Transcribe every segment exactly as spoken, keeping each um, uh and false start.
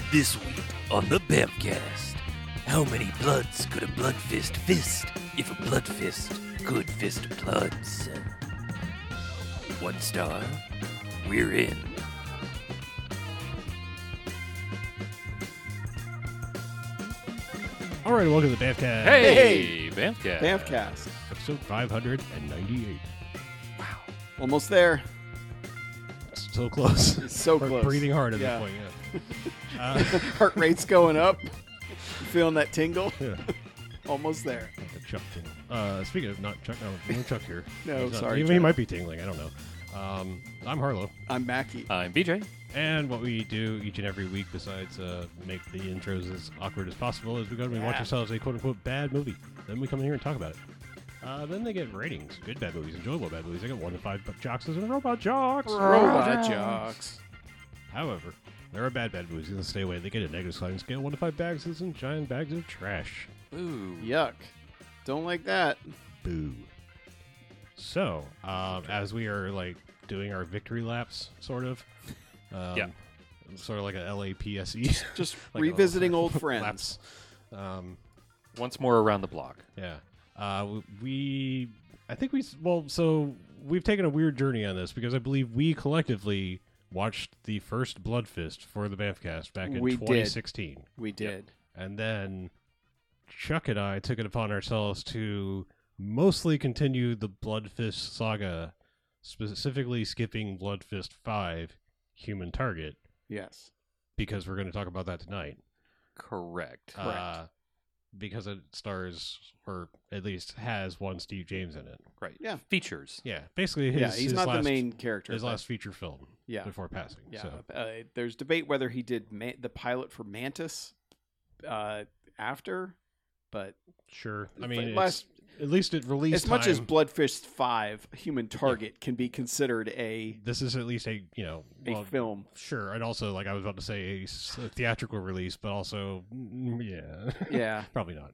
This week on the Bamcast, how many bloods could a bloodfist fist if a bloodfist could fist bloods? One star, we're in. All right, welcome to the Bamcast. Hey, Hey! Bamcast. Bamcast. Episode five hundred ninety-eight. Almost there. So close. It's so We're close. breathing hard at Yeah. this point, yeah. uh, Heart rate's going up. Feeling that tingle. yeah. Almost there. Like a Chuck tingle. Uh, speaking of not Chuck, no, no Chuck here. No, He's not- sorry, He, he Chuck. might be tingling. I don't know. Um, I'm Harlow. I'm Mackie. I'm B J. And what we do each and every week, besides uh, make the intros as awkward as possible, is we go and we watch Yeah. ourselves a quote-unquote bad movie. Then we come in here and talk about it. Uh, then they get ratings. Good bad movies, enjoyable bad movies. They get one to five jocks and robot jocks. Robot jocks. However, there are bad bad movies. You're gonna stay away. They get a negative sliding scale. One to five bags and giant bags of trash. Ooh. Yuck. Don't like that. Boo. So, um, as we are like doing our victory laps, sort of. Um, Yeah. Sort of like a L A P S E. Just Like revisiting a- old friends. laps. Um, Once more around the block. yeah. Uh, w- we, I think we, s- well, so we've taken a weird journey on this because I believe we collectively watched the first Blood Fist for the Bamfcast back in We did. twenty sixteen. We did. And then Chuck and I took it upon ourselves to mostly continue the Blood Fist saga, specifically skipping Blood Fist five, Human Target, Yes. because we're going to talk about that tonight. Correct. Correct. Uh, because it stars, or at least has one Steve James in it. right. Yeah. Features. Yeah, basically his yeah, he's his not last, the main character. his but- last feature film Yeah. before passing. Yeah. So. Uh, there's debate whether he did ma- the pilot for Mantis uh, after, but Sure. I mean, But it's- last- at least it released as much as time- Bloodfist five, Human Target can be considered a this is at least a, you know, a well, film. sure, and also, like I was about to say, a, s- a theatrical release, but also, mm, yeah, Yeah. probably not.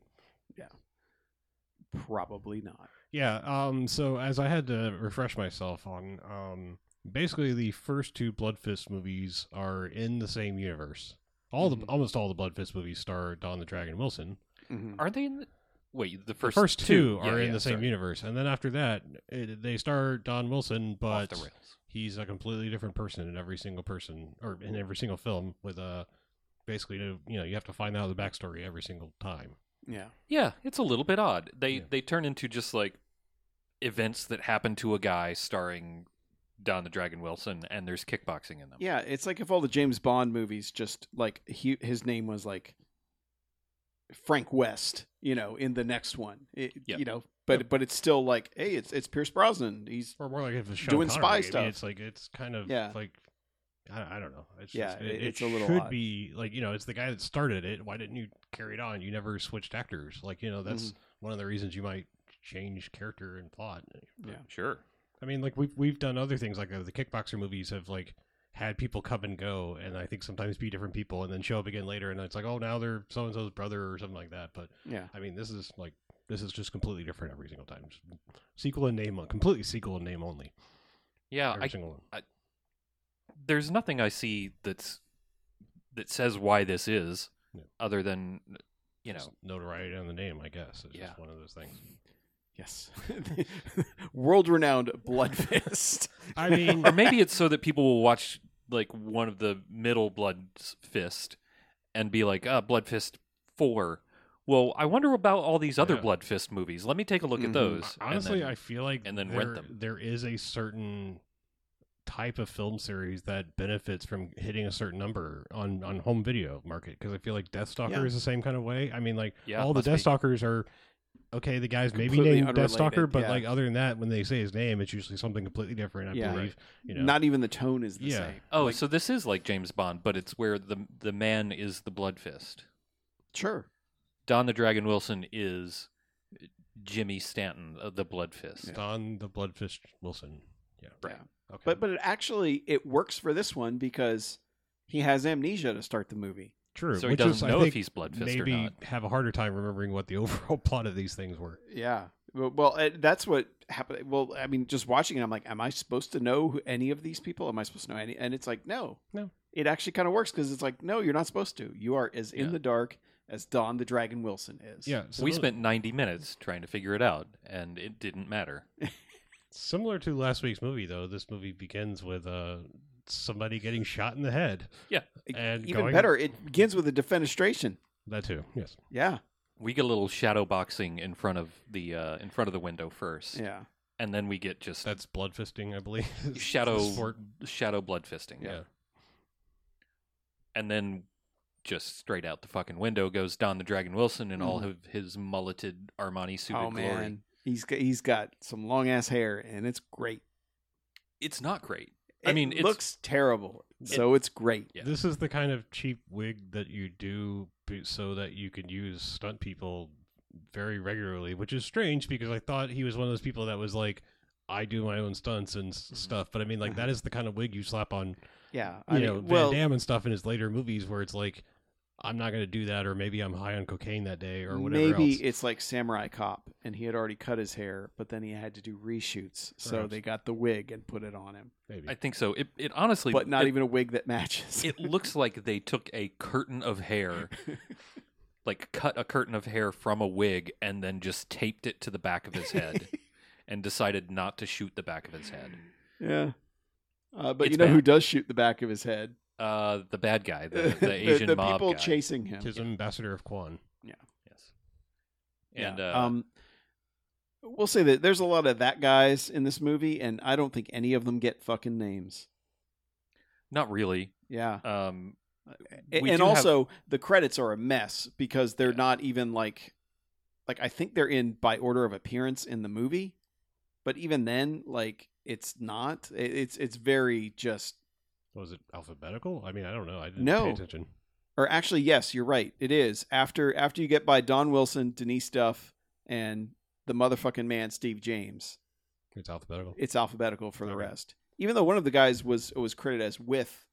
Probably not. Yeah. Um. So as I had to refresh myself on, um, basically the first two Blood Fist movies are in the same universe. All Mhm. the almost all the Blood Fist movies star Don the Dragon Wilson. Mhm. Are they in the... Wait, the The first, first two are Yeah, in yeah, the same sorry. universe, and then after that, it, they star Don Wilson, Off but the rails. he's a completely different person in every single person, or in every single film. With a basically, you know, you have to find out the backstory every single time. Yeah. Yeah, it's a little bit odd. They Yeah. they turn into just like events that happen to a guy starring Don the Dragon Wilson, and there's kickboxing in them. Yeah, it's like if all the James Bond movies just like he, his name was like Frank West, you know, in the next one. It, Yep. You know, but Yep. but it's still like, hey, it's it's Pierce Brosnan. He's Or more like if it's Sean Doing Connery. spy I mean, stuff. it's like it's kind of Yeah. like I, I don't know. It's Yeah, just, it- it, it's it a little should odd. be like, you know, it's the guy that started it. Why didn't you carry it on? You never switched actors. Like, you know, that's Mm-hmm. one of the reasons you might change character and plot. yeah. Sure. I mean, like we've we've done other things like uh, the Kickboxer movies have like had people come and go, and I think sometimes be different people, and then show up again later, and it's like, oh, now they're so and so's brother or something like that. But Yeah. I mean, this is like this is just completely different every single time. Just sequel and name, completely sequel and name only. Yeah, Every I, single one. there's nothing I see that's that says why this is, Yeah. other than you know. Just notoriety on the name, I guess. It's Yeah. just one of those things. Yes. World renowned Blood Fist. I mean, Or maybe it's so that people will watch like one of the middle Blood Fist and be like, ah, Blood Fist four. Well, I wonder about all these other Yeah. Blood Fist movies. Let me take a look Mhm. at those. and honestly, then- I feel like and then there, rent them. there is a certain type of film series that benefits from hitting a certain number on, on home video market, because I feel like Deathstalker Yeah. is the same kind of way. I mean, like Yeah, all the must be. Deathstalkers are okay. The guy's maybe Completely named Deathstalker, unrelated, but yeah. like other than that, when they say his name, it's usually something completely different. I Yeah. believe. You know, Not even the tone is the Yeah. same. Oh, Like, so this is like James Bond, but it's where the the man is the Blood Fist. sure. Don the Dragon Wilson is Jimmy Stanton, uh, the Blood Fist. Don the Bloodfist Wilson. Yeah. Right. Okay. But but it actually it works for this one because he has amnesia to start the movie. True. So he which doesn't is, I know if think, he's Blood Fist or maybe not. have a harder time remembering what the overall plot of these things were. Yeah. Well, well, uh, that's what happened. Well, I mean, just watching it, I'm like, am I supposed to know who any of these people? Am I supposed to know any? And it's like, no, No. It actually kind of works because it's like, no, you're not supposed to. You are as in Yeah. the dark as Don the Dragon Wilson is. Yeah, we similar- spent ninety minutes trying to figure it out, and it didn't matter. Similar to last week's movie, though, this movie begins with uh, somebody getting shot in the head. And Even going- better, it begins with a defenestration. That too, yes. Yeah, We get a little shadow boxing in front of the uh, in front of the window first, yeah. and then we get just That's blood fisting, I believe. shadow Sport. shadow blood fisting. Yeah. And then just straight out the fucking window goes Don the Dragon Wilson in all Mhm. of his mulleted Armani suited Oh glory. man, he's got, he's got some long ass hair, and it's great. It's not great. It I mean, it's, looks terrible, so it's great. Yeah. This is the kind of cheap wig that you do b- so that you can use stunt people very regularly, which is strange because I thought he was one of those people that was like, I do my own stunts and s Mhm. stuff. But I mean, like, that is the kind of wig you slap on, Yeah, you I know, mean, Van well, Damme and stuff in his later movies where it's like, I'm not going to do that, or maybe I'm high on cocaine that day, or whatever maybe else. it's like Samurai Cop, and he had already cut his hair, but then he had to do reshoots, so Perhaps. they got the wig and put it on him, Maybe. I think so. It it honestly, but not it, even a wig that matches. It looks like they took a curtain of hair, like cut a curtain of hair from a wig, and then just taped it to the back of his head, and decided not to shoot the back of his head. Yeah, uh, but It's you know who bad. does shoot the back of his head? Uh, the bad guy, the, the Asian the mob people guy. chasing him. Tis ambassador of Quan. Yes. Yeah. And uh, um, we'll say that there's a lot of that guys in this movie, and I don't think any of them get fucking names. not really. Yeah, Um, A- we and do have- also the credits are a mess because they're Yeah. not even like, like I think they're in by order of appearance in the movie, but even then, like it's not. It- It's it's very just. Was it alphabetical? I mean, I don't know. I didn't No. pay attention. Or actually, yes, you're right. It is after after you get by Don Wilson, Denise Duff, and the motherfucking man Steve James. It's alphabetical. It's alphabetical for the Okay. rest. Even though one of the guys was was credited as with,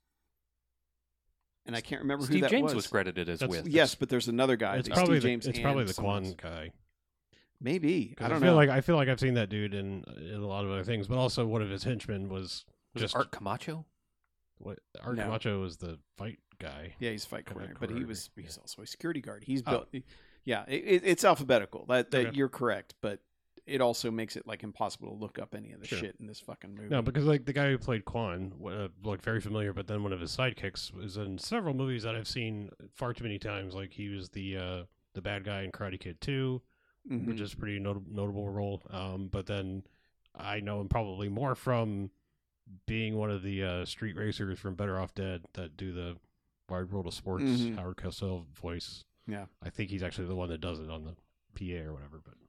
and I can't remember who Steve that James was. was credited as That's- with. yes, but there's another guy. It's Steve probably the, James it's and probably the someone Quan else. guy. Maybe 'Cause I don't feel know. like I feel like I've seen that dude in in a lot of other things, but also one of his henchmen was Was just it Art Camacho? what Art No. Camacho was the fight guy. Yeah, he's a fight Kinda coordinator, but he choreography, was he's yeah. also a security guard. He's Oh. built. Yeah, it, it, it's alphabetical. That, that Okay. you're correct, but it also makes it like impossible to look up any of the Sure. shit in this fucking movie. No, because like the guy who played Quan uh, looked very familiar, but then one of his sidekicks was in several movies that I've seen far too many times. Like he was the uh, the bad guy in Karate Kid two, Mhm. which is a pretty not- notable role. Um, but then I know him probably more from being one of the uh, street racers from Better Off Dead that do the Wide World of Sports Mhm. Howard Cosell voice. Yeah. I think he's actually the one that does it on the P A or whatever. But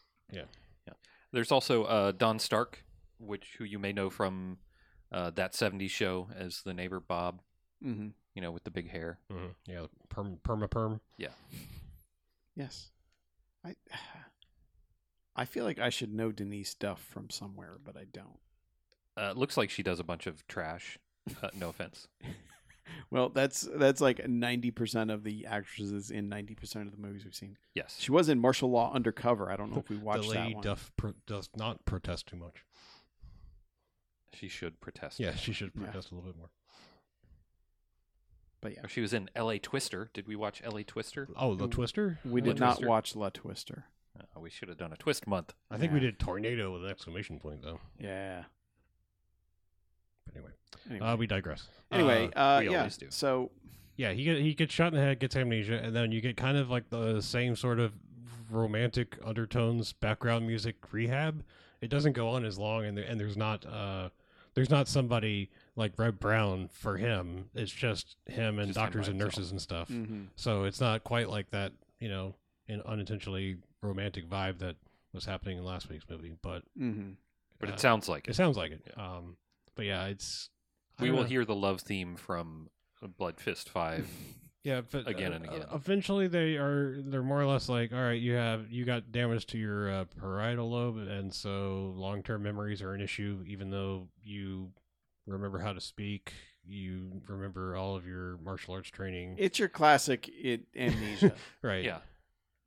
There's also uh, Don Stark, which who you may know from uh, that seventies show as the neighbor Bob. Mhm. You know, with the big hair. mhm, yeah, perm, perma perm. Yes, I I feel like I should know Denise Duff from somewhere, but I don't. Uh, it looks like she does a bunch of trash. Uh, no offense. Well, that's that's like ninety percent of the actresses in ninety percent of the movies we've seen. Yes. She was in Martial Law Undercover. I don't know if we The watched that lady one. Duff pro- does not protest too much. She should protest. Yeah, she should Yeah. protest a little bit more. But yeah, Or she was in L A Twister. Did we watch L A Twister? Oh, the Mm. Twister. we La did not Twister. watch La Twister. Uh, we should have done a twist month. I think we Yeah. did tornado with an exclamation point though. Yeah. But anyway, Anyway, uh, we digress. anyway Uh, uh, we yeah. always do. So yeah, he get, he gets shot in the head, gets amnesia, and then you get kind of like the same sort of romantic undertones, background music rehab. It doesn't go on as long, and there, and there's not uh there's not somebody like Red Brown for him. It's just him and Just him doctors by and himself. nurses and stuff. mhm. So it's not quite like that, you know, an unintentionally romantic vibe that was happening in last week's movie, but Mhm. But uh, it sounds like it it. sounds like it. Um, but yeah, it's I We don't will know. hear the love theme from Blood Fist five. Yeah, but again uh, and again. uh, eventually, they are they're more or less like, all right, you have you got damage to your uh, parietal lobe, and so long term memories are an issue. Even though you remember how to speak, you remember all of your martial arts training, It's your classic it, amnesia. right? Yeah.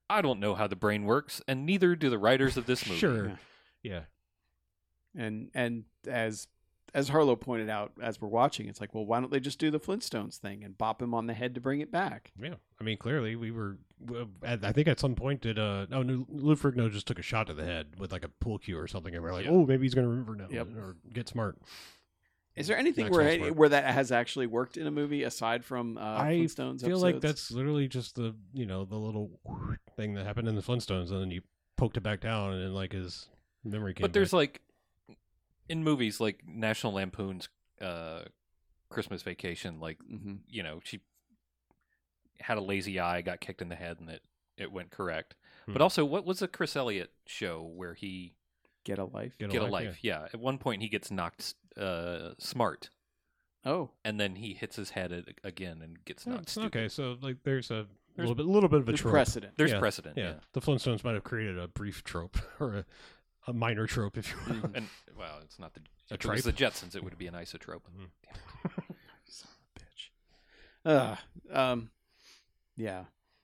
I don't know how the brain works, and neither do the writers of this movie. Sure. Yeah. And and as as Harlow pointed out as we're watching, it's like, well, why don't they just do the Flintstones thing and bop him on the head to bring it back? Yeah. I mean, clearly we were. At, I think at some point did uh oh no, Lou Ferrigno just took a shot to the head with like a pool cue or something, and we're like, Yeah. oh, maybe he's gonna remember now Yep. or get smart. Is there anything Maxwell where Smart. where that has actually worked in a movie aside from uh, I Flintstones? feel like episodes? that's literally just the you know the little thing that happened in the Flintstones, and then you poked it back down, and then like his memory came. But there's back. like in movies like National Lampoon's uh, Christmas Vacation, like Mhm. you know she had a lazy eye, got kicked in the head, and it it went correct. Hmm. But also, what was the Chris Elliott show where he Get a Life. Get a get a Life, life? Yeah. At one point, he gets knocked uh, smart, Oh, and then he hits his head a- again and gets Yeah, knocked it's stupid. okay. So like there's a There's- little bit, little bit of a there's trope. precedent. There's Yeah, precedent. Yeah. Yeah. the Flintstones might have created a brief trope or a, a minor trope, if you will. Mhm. And well, it's not the A if it was tripe? the Jetsons. It would be an isotrope. Son of a bitch. Uh, um, yeah.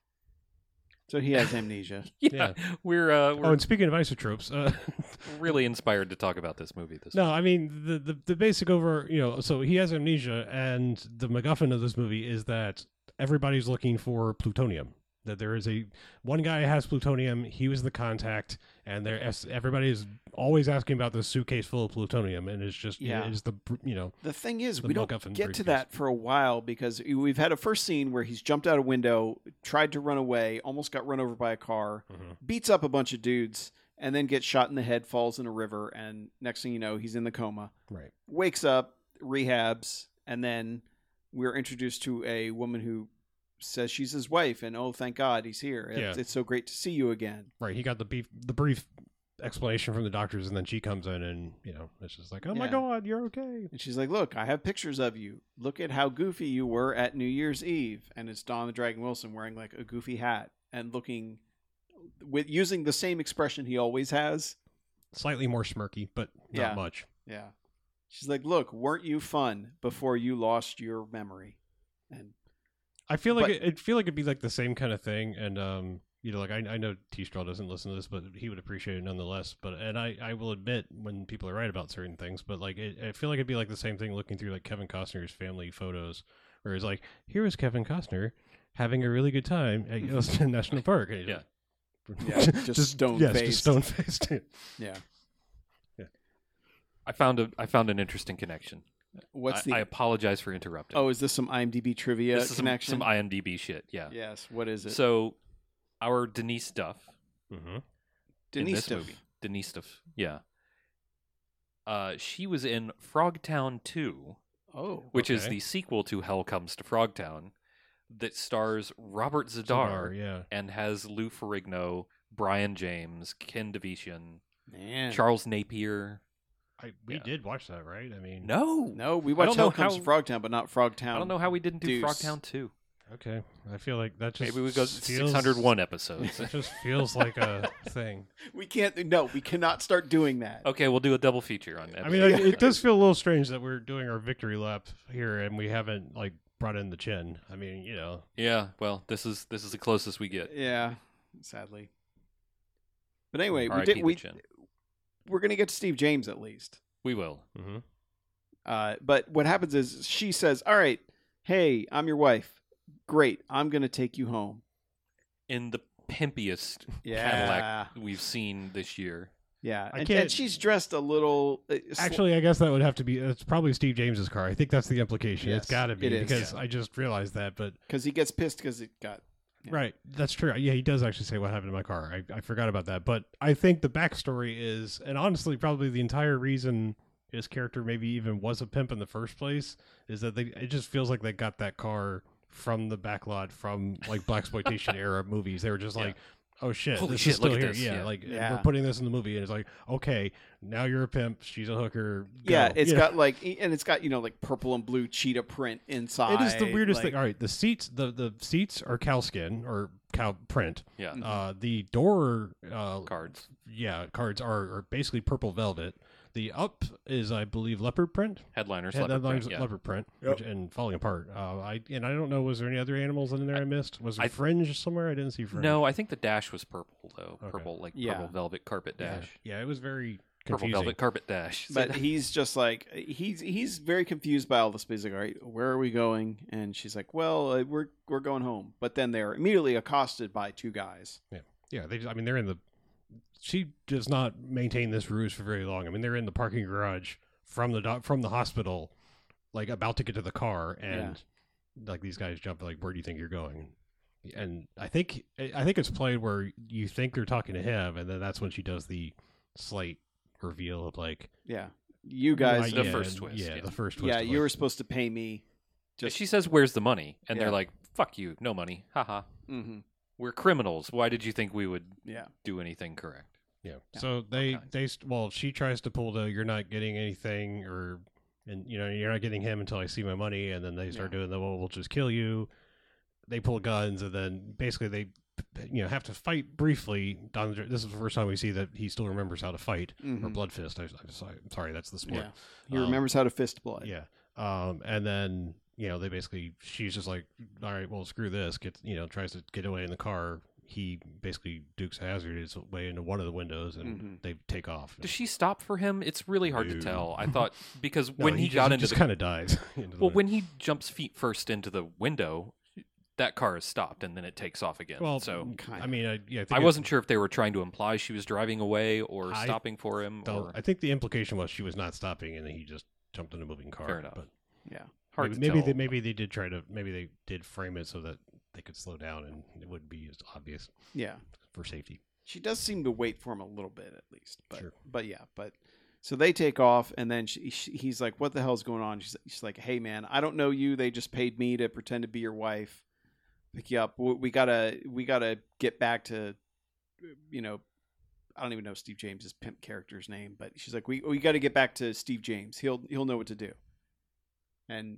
So he has amnesia. Yeah, we're uh, Oh, we're and speaking of isotropes, uh, really inspired to talk about this movie. This no, I mean the, the the basic over, you know, so he has amnesia, and the MacGuffin of this movie is that everybody's looking for plutonium. That there is a one guy has plutonium. He was the contact, and there everybody is always asking about this suitcase full of plutonium, and it's just Yeah. it is the you know The thing is, The we don't MacGuffin get to briefcase. that for a while because we've had a first scene where he's jumped out a window, tried to run away, almost got run over by a car, Mhm. beats up a bunch of dudes, and then gets shot in the head, falls in a river, and next thing you know, he's in the coma. right. Wakes up, rehabs, and then we're introduced to a woman who says she's his wife, and oh, thank God he's here. It's, Yeah. it's so great to see you again. Right, he got the beef, the brief explanation from the doctors, and then she comes in, and you know, it's just like, oh my Yeah. God, you're okay. And she's like, look, I have pictures of you. Look at how goofy you were at New Year's Eve. And it's Don the Dragon Wilson wearing like a goofy hat and looking with using the same expression he always has. Slightly more smirky, but not Yeah. much. Yeah. She's like, look, weren't you fun before you lost your memory? And I feel like But- it, it feel like it'd be like the same kind of thing, and um, you know, like I, I know T Straw doesn't listen to this, but he would appreciate it nonetheless. But and I, I will admit when people are right about certain things, but like it, I feel like it'd be like the same thing looking through like Kevin Costner's family photos, where it's like, here is Kevin Costner having a really good time at Yellowstone National Park. And he's Yeah. like- Yeah, just stone yes, faced. just stone faced. yeah. I found a I found an interesting connection. What's I, the I apologize for interrupting. Oh, is this some IMDb trivia this is some, connection? some IMDb shit. Yeah. Yes, what is it? So, our Denise Duff Mm-hmm. in Denise this Duff. movie, Denise Duff, yeah. Uh, she was in Frogtown two, Oh. which is Okay. the sequel to Hell Comes to Frogtown, that stars Robert Zadar, Zadar, yeah. and has Lou Ferrigno, Brian James, Ken Devishian, Man. Charles Napier. I, we Yeah. did watch that, right? I mean, No, No, we I watched don't know Hell Comes how- to Frogtown, but not Frogtown. I don't know how we didn't do Deuce. Frogtown two. okay. I feel like that just Maybe we go feels, six hundred one episodes. It just feels like a thing. We can't. No, we cannot start doing that. Okay, we'll do a double feature on. I mean, episode it, it does feel a little strange that we're doing our victory lap here and we haven't like brought in the chin. I mean, you know, Yeah, well, this is this is the closest we get. Yeah, sadly. But anyway, we R I P did. the We chin. we're gonna get to Steve James at least. We will. mm-hmm. Uh, but what happens is she says, "All right, hey, I'm your wife. Great, I'm gonna take you home." In the pimpiest Yeah, Cadillac we've seen this year. yeah, I and, can't- and she's dressed a little. Uh, sl- Actually, I guess that would have to be. It's probably Steve James's car. I think that's the implication. Yes, it's got to be it is, because yeah. I just realized that. But because he gets pissed because it got. Yeah. right, that's true. Yeah, he does actually say what happened to my car. I, I forgot about that. But I think the backstory is, and honestly, probably the entire reason his character maybe even was a pimp in the first place is that they. It just feels like they got that car from the backlot from like blaxploitation era movies. They were just Yeah. like, oh shit, Holy this shit, is still look at here. this, Yeah, yeah. like Yeah. we're putting this in the movie, and it's like, okay, now you're a pimp. She's a hooker. Go. Yeah, it's You know? got like, and it's got you know like purple and blue cheetah print inside. It is the weirdest like- thing. All right, the seats, the the seats are cow skin or cow print. Yeah. Mhm. Uh, the door uh, Cards. yeah, cards are, are basically purple velvet. The up is, I believe, leopard print. Headliners. Head- leopard headlines, print, yeah. leopard print, Yep. which, and falling apart. Uh, I and I don't know. Was there any other animals in there I missed? Was there I- fringe somewhere? I didn't see fringe. No, I think the dash was purple though. Okay. Purple, like Yeah. purple velvet carpet yeah, dash. yeah, it was very Purple confusing. velvet carpet dash. But he's just like he's he's very confused by all this. But he's like, all right, where are we going? And she's like, well, uh, we're we're going home. But then they're immediately accosted by two guys. Yeah, they. Just, I mean, they're in the. She does not maintain this ruse for very long. I mean, they're in the parking garage from the doc, from the hospital, like about to get to the car, and like these guys jump. Like, where do you think you're going? And I think I think it's played where you think they're talking to him, and then that's when she does the slight reveal of like Yeah, you guys. The yeah, first twist, Yeah, yeah. the first twist. yeah, of, you were like, supposed to pay me. Just she says, "Where's the money?" And Yeah. they're like, "Fuck you, no money." Haha. hmm We're criminals. Why did you think we would Yeah. do anything correct? Yeah. Yeah, So they kinds. they st- well, she tries to pull the "you're not getting anything" or and you know you're not getting him until I see my money, and then they start Yeah. doing the well, we'll just kill you. They pull guns, and then basically they you know have to fight briefly. Don, this is the first time we see that he still remembers how to fight or Mhm. blood fist. I, I'm sorry, I'm sorry, that's the sport. Yeah. He Um, remembers how to fist blood. Yeah. Um, and then, you know, they basically, she's just like, all right, well, screw this. Gets, you know, tries to get away in the car. He basically Dukes Hazard his way into one of the windows and Mhm. they take off. Does she stop for him? It's really hard No. to tell. I thought because No, when he, just, got he into just the kind of dies. into the well, window. when he jumps feet first into the window, that car is stopped and then it takes off again. well, so Kinda. I mean, I, yeah, I, think I it- wasn't sure if they were trying to imply she was driving away or I stopping for him. though, Or I think the implication was she was not stopping and then he just jumped in a moving car. Fair enough. But Yeah. hard maybe to maybe tell. they, maybe they did try to, maybe they did frame it so that they could slow down and it wouldn't be as obvious Yeah. for safety. She does seem to wait for him a little bit at least. But Sure. but yeah, but so they take off and then she, she, he's like, what the hell's going on? She's, she's like, hey man, I don't know you. They just paid me to pretend to be your wife. Pick you up. We we gotta we gotta get back to, you know, I don't even know Steve James's pimp character's name, but she's like, we we got to get back to Steve James. He'll he'll know what to do. And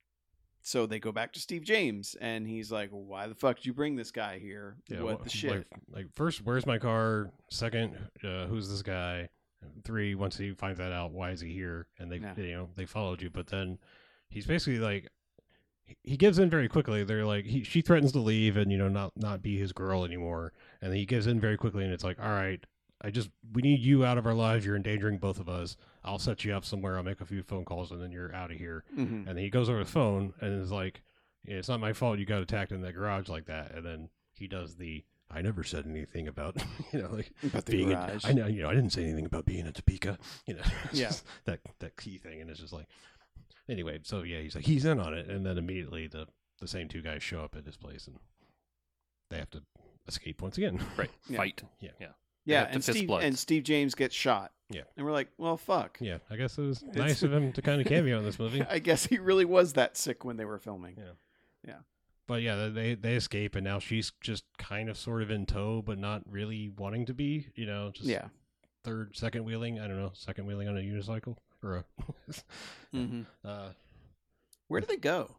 so they go back to Steve James, and he's like, why the fuck did you bring this guy here? Yeah, what wh- the shit? Like, like first, where's my car? Second, uh, who's this guy? Three, once he finds that out, why is he here? And they, Yeah. you know, they followed you. But then he's basically like, he- he gives in very quickly. They're like, he, she threatens to leave and you know not not be his girl anymore. And then he gives in very quickly, and it's like, all right, I just we need you out of our lives. You're endangering both of us. I'll set you up somewhere. I'll make a few phone calls, and then you're out of here. Mhm. And then he goes over the phone and is like, yeah, it's not my fault you got attacked in that garage like that. And then he does the, I never said anything about, you know, like About the being, in, garage. I know, you know, I didn't say anything about being in Topeka, you know, it's Yeah. just that, that key thing. And it's just like, anyway, so yeah, he's like, he's in on it. And then immediately the, the same two guys show up at his place and they have to escape once again. right. Yeah. Fight. Yeah, have to and fist Steve bloods. and Steve James gets shot. Yeah. And we're like, well, fuck. Yeah. I guess it was It's- nice of him to kind of cameo in this movie. I guess he really was that sick when they were filming. Yeah. Yeah. But yeah, they they escape, and now she's just kind of sort of in tow, but not really wanting to be. You know, just Yeah. third, second wheeling. I don't know, second wheeling on a unicycle or a. hmm uh, Where do they go?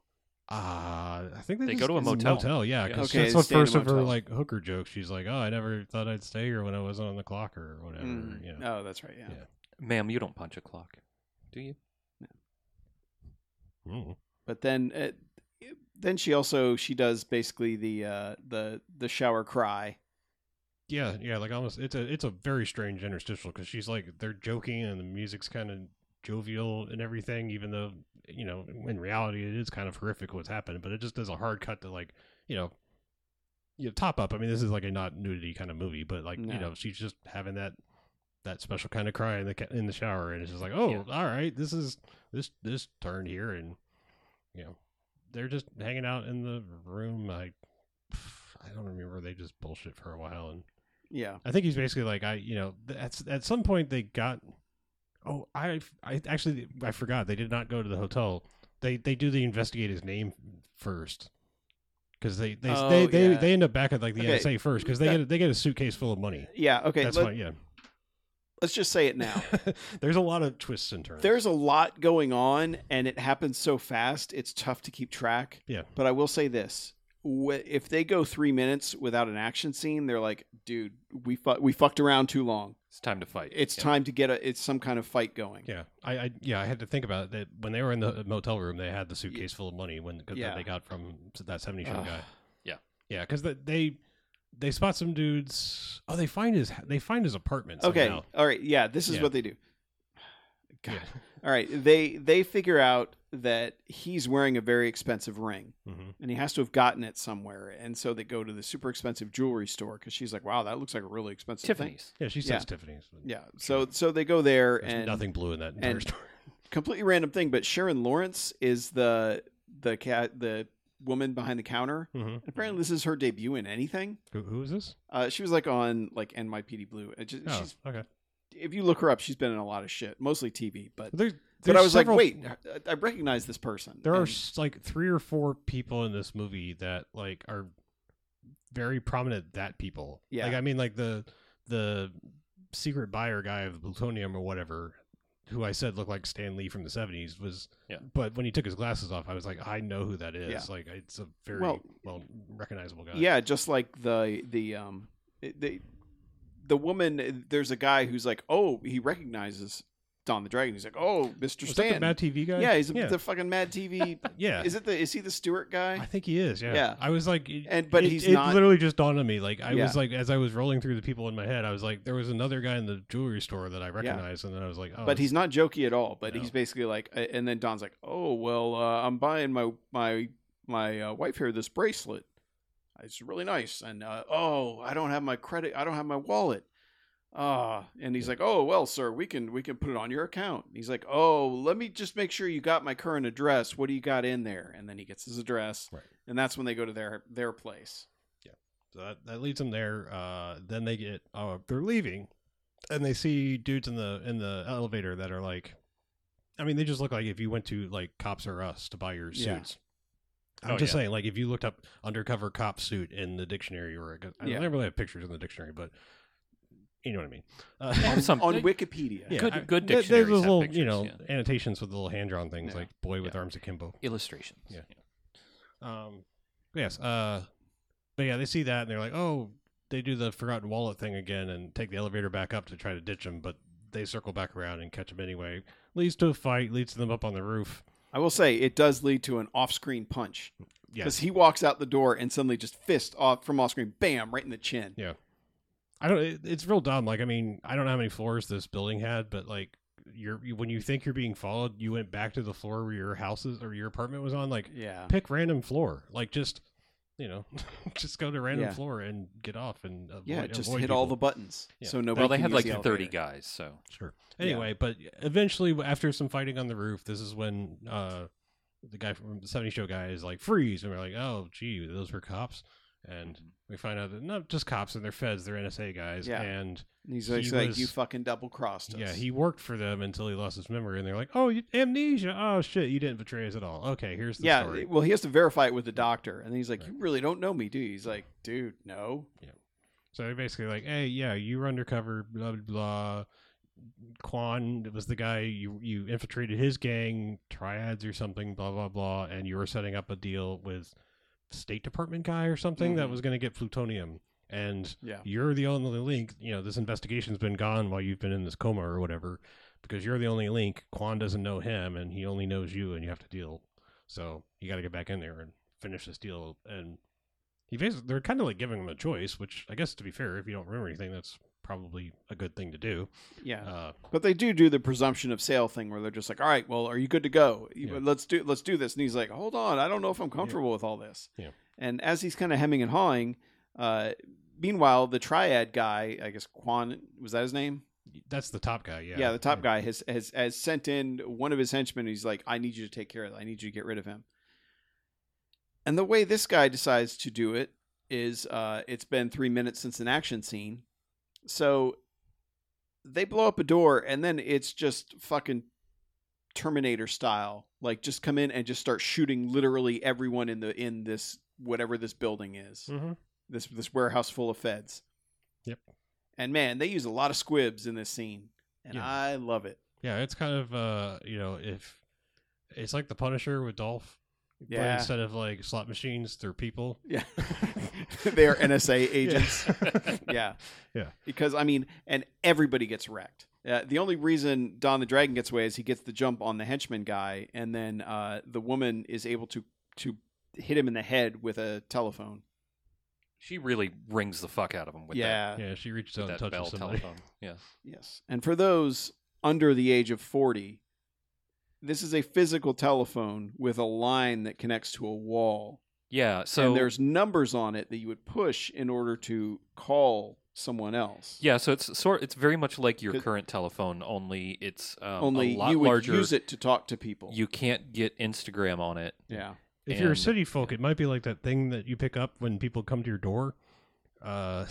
uh, I think they, They just- go to a it's motel. Yeah, Yeah. because Okay, that's the stay in a first of her motel. like hooker jokes. She's like, "Oh, I never thought I'd stay here when I wasn't on the clock or whatever." Mm. You know. Oh, that's right. Yeah. Yeah. Ma'am, you don't punch a clock, do you? Mm. But then, uh, then she also she does basically the uh, the the shower cry. Yeah, yeah, like almost it's a it's a very strange interstitial because she's like they're joking and the music's kind of jovial and everything, even though you know in reality it is kind of horrific what's happened. But it just does a hard cut to like you know, you know top up. I mean, this is like a not nudity kind of movie, but like No. you know she's just having that that special kind of cry in the ca- in the shower, and it's just like oh, Yeah. all right, this is this this turned here, and you know they're just hanging out in the room. I I don't remember. They just bullshit for a while and. Yeah. I think he's basically like I, you know, th- at at some point they got. Oh, I, I actually I forgot they did not go to the hotel. They they do the investigate his name first, because they they, Oh, they they yeah. they end up back at like the Okay. N S A first because they That- get they get a suitcase full of money. Yeah. Okay. That's let, fine. Yeah, Let's just say it now. there's a lot of twists and turns. There's a lot going on, and it happens so fast. It's tough to keep track. Yeah. But I will say this: wh- if they go three minutes without an action scene, they're like, dude, we fu- we fucked around too long. It's time to fight. It's Yeah. time to get a it's some kind of fight going. Yeah, I, I yeah I had to think about it. That when they were in the motel room, they had the suitcase full of money when cause Yeah. that they got from that seventies show Ugh. guy. Yeah. Yeah, because they they spot some dudes. Oh, they find his they find his apartment. Okay, somehow. all right, yeah, this is Yeah. what they do. God. Yeah. All right, they they figure out that he's wearing a very expensive ring, hmm and he has to have gotten it somewhere, and so they go to the super expensive jewelry store because she's like, "Wow, that looks like a really expensive thing." Tiffany's. Yeah, she says Yeah. Tiffany's. but Yeah, so so they go there, There's and nothing blue in that entire and- story. completely random thing, but Sharon Lawrence is the the cat the woman behind the counter. hmm Apparently, this is her debut in anything. Who, who is this? Uh, she was like on like N Y P D Blue. It just, Oh, she's, okay. if you look her up, she's been in a lot of shit, mostly T V. But There's, but there's I was several- like, wait, I- I recognize this person. There are And- s- like three or four people in this movie that like are very prominent. That people, Yeah. Like I mean, like the the secret buyer guy of the plutonium or whatever, who I said looked like Stan Lee from the seventies, was. Yeah. But when he took his glasses off, I was like, I know who that is. Yeah. Like it's a very Well- well, recognizable guy. yeah, just like the the um the the woman. There's a guy who's like, oh, he recognizes Don the Dragon. He's like, oh, Mister Was that the Stan. Mad T V guy? Yeah, he's yeah. the fucking Mad T V. yeah. Is it the? Is he the Stewart guy? I think he is. Yeah. Yeah. I was like, it- And- but it, he's it not- literally just dawned on me. Like I Yeah. was like, as I was rolling through the people in my head, I was like, there was another guy in the jewelry store that I recognized, and then I was like, oh, But he's not jokey at all. But No. he's basically like, uh, and then Don's like, "Oh well, uh, I'm buying my my my uh, wife here this bracelet. It's really nice." And uh, oh, I don't have my credit. I don't have my wallet. Ah, and he's like, "Oh well, sir, we can we can put it on your account." And he's like, "Oh, let me just make sure you got my current address. What do you got in there?" And then he gets his address, Right. and that's when they go to their their place. So that, that leads them there. Uh, then they get, uh, they're leaving, and they see dudes in the in the elevator that are like, I mean, they just look like if you went to like Cops R Us to buy your Yeah. suits. I'm Oh, just yeah. saying, like if you looked up undercover cop suit in the dictionary, or I Yeah. don't really have pictures in the dictionary, but you know what I mean. Uh, On some- On They- Wikipedia. yeah, Good- I- good there- dictionaries There's have little, pictures, you know, yeah. annotations with little hand drawn things Yeah. like "boy with Yeah. arms akimbo." illustrations. Yeah. Um, yes. Uh, but yeah, they see that and they're like, oh, they do the forgotten wallet thing again and take the elevator back up to try to ditch him, but they circle back around and catch him anyway. Leads to a fight, leads to them up on the roof. I will say it does lead to an off-screen punch. Yeah. Because he walks out the door and suddenly just fist off from off screen, bam, right in the chin. Yeah. I don't, it, it's real dumb. Like, I mean, I don't know how many floors this building had, but like, you're, you, when you think you're being followed, you went back to the floor where your houses or your apartment was on. Like, Yeah. pick random floor. Like, just, you know, just go to random Yeah. floor and get off and avoid, Yeah, just avoid hit all the people. buttons. Yeah. So nobody Well, they can had use like the thirty elevator. guys, so Sure. Anyway, but eventually, after some fighting on the roof, this is when uh, the guy from the seventies show guy is like, freeze. And we're like, oh, gee, those were cops. And we find out that not just cops and they're feds, they're N S A guys. Yeah. And And he's He like, like, was- you fucking double crossed us. yeah, he worked for them until he lost his memory. And they're like, oh, you, amnesia. Oh, shit, you didn't betray us at all. Okay, here's the yeah, story. well, he has to verify it with the doctor. And he's like, Right. you really don't know me, do you? He's like, dude, no. So they're basically like, hey, yeah, you were undercover, blah, blah, blah. Quan was the guy, you you infiltrated his gang, triads or something, blah, blah, blah. And you were setting up a deal with State Department guy or something that Mhm. was going to get plutonium. And Yeah. you're the only link. You know, this investigation's been gone while you've been in this coma or whatever, because you're the only link. Quan doesn't know him, and he only knows you, and you have to deal. So you got to get back in there and finish this deal. And he basically, they're kind of like giving him a choice, which I guess, to be fair, if you don't remember anything, that's probably a good thing to do. Yeah. Uh, But they do do the presumption of sale thing where they're just like, all right, well, are you good to go? You- Yeah. Let's do let's do this. And he's like, hold on, I don't know if I'm comfortable with all this. Yeah. And as he's kind of hemming and hawing, uh, meanwhile, the triad guy, I guess Quan, was that his name? that's the top guy. Yeah. Yeah, the top guy has, has has sent in one of his henchmen. He's like, I need you to take care of that. I need you to get rid of him. And the way this guy decides to do it is uh, it's been three minutes since an action scene. So they blow up a door, and then it's just fucking Terminator style. Like, just come in and just start shooting literally everyone in the in this whatever this building is. Mhm. This this warehouse full of feds. Yep. And man, they use a lot of squibs in this scene, and Yeah. I love it. Yeah, it's kind of, uh, you know, if it's like the Punisher with Dolph. But Yeah. instead of like slot machines, they're people. Yeah. They are N S A agents. Yeah. Yeah. Because, I mean, and everybody gets wrecked. Uh, the only reason Don the Dragon gets away is he gets the jump on the henchman guy, and then uh, the woman is able to, to hit him in the head with a telephone. She really rings the fuck out of him with yeah. Yeah, she reaches that, out with and that touches bell somebody. telephone. Yeah. Yes. And for those under the age of forty, this is a physical telephone with a line that connects to a wall. Yeah. So and there's numbers on it that you would push in order to call someone else. yeah, so it's sort it's very much like your 'Cause- current telephone, only it's um, Only a lot you would larger. use it to talk to people. You can't get Instagram on it. yeah. If you're a And- city folk, it might be like that thing that you pick up when people come to your door. Uh,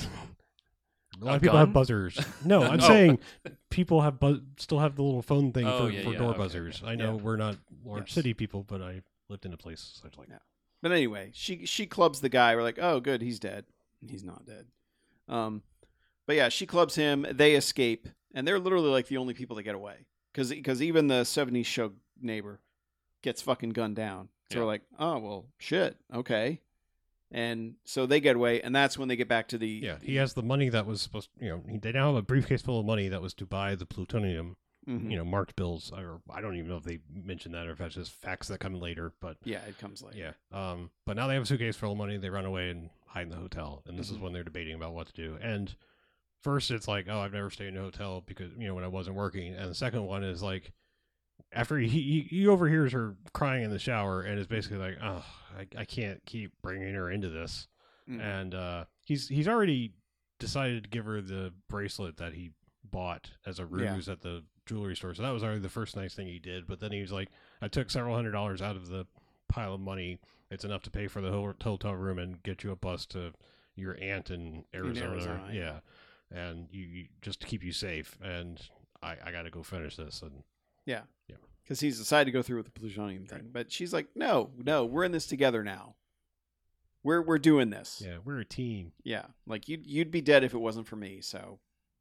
a lot A of people have gun? buzzers. No, I'm Oh. saying people have bu- still have the little phone thing Oh, for, yeah, for yeah, door okay, buzzers. okay. I know Yeah. we're not large Yes. city people, but I lived in a place such like Yeah. But anyway, she she clubs the guy. We're like, oh, good, he's dead. He's not dead. Um, but yeah, she clubs him. They escape, and they're literally like the only people that get away because even the seventies show neighbor gets fucking gunned down. So Yeah. we're like, oh well, shit, okay. And so they get away, and that's when they get back to the Yeah, he has the money that was supposed. You know, he, they now have a briefcase full of money that was to buy the plutonium. Mhm. You know, marked bills, or I don't even know if they mentioned that or if that's just facts that come later. But Yeah, it comes later. yeah, um, but now they have a suitcase full of money. They run away and hide in the hotel, and this Mhm. is when they're debating about what to do. And first, it's like, oh, I've never stayed in a hotel because you know when I wasn't working. And the second one is like, after he he, he overhears her crying in the shower, and is basically like, oh, I, I can't keep bringing her into this. Mhm. And uh, he's he's already decided to give her the bracelet that he bought as a Yeah. ruse at the jewelry store. So that was already the first nice thing he did. But then he was like, I took several hundred dollars out of the pile of money. It's enough to pay for the ho- hotel room and get you a bus to your aunt in Arizona. Arizona, yeah. And you, you just to keep you safe. And I, I got to go finish this. And Yeah. Yeah. Because he's decided to go through with the plutonium thing. But she's like, no, no, we're in this together now. We're we're doing this. yeah, we're a team. Yeah. Like you'd you'd be dead if it wasn't for me, so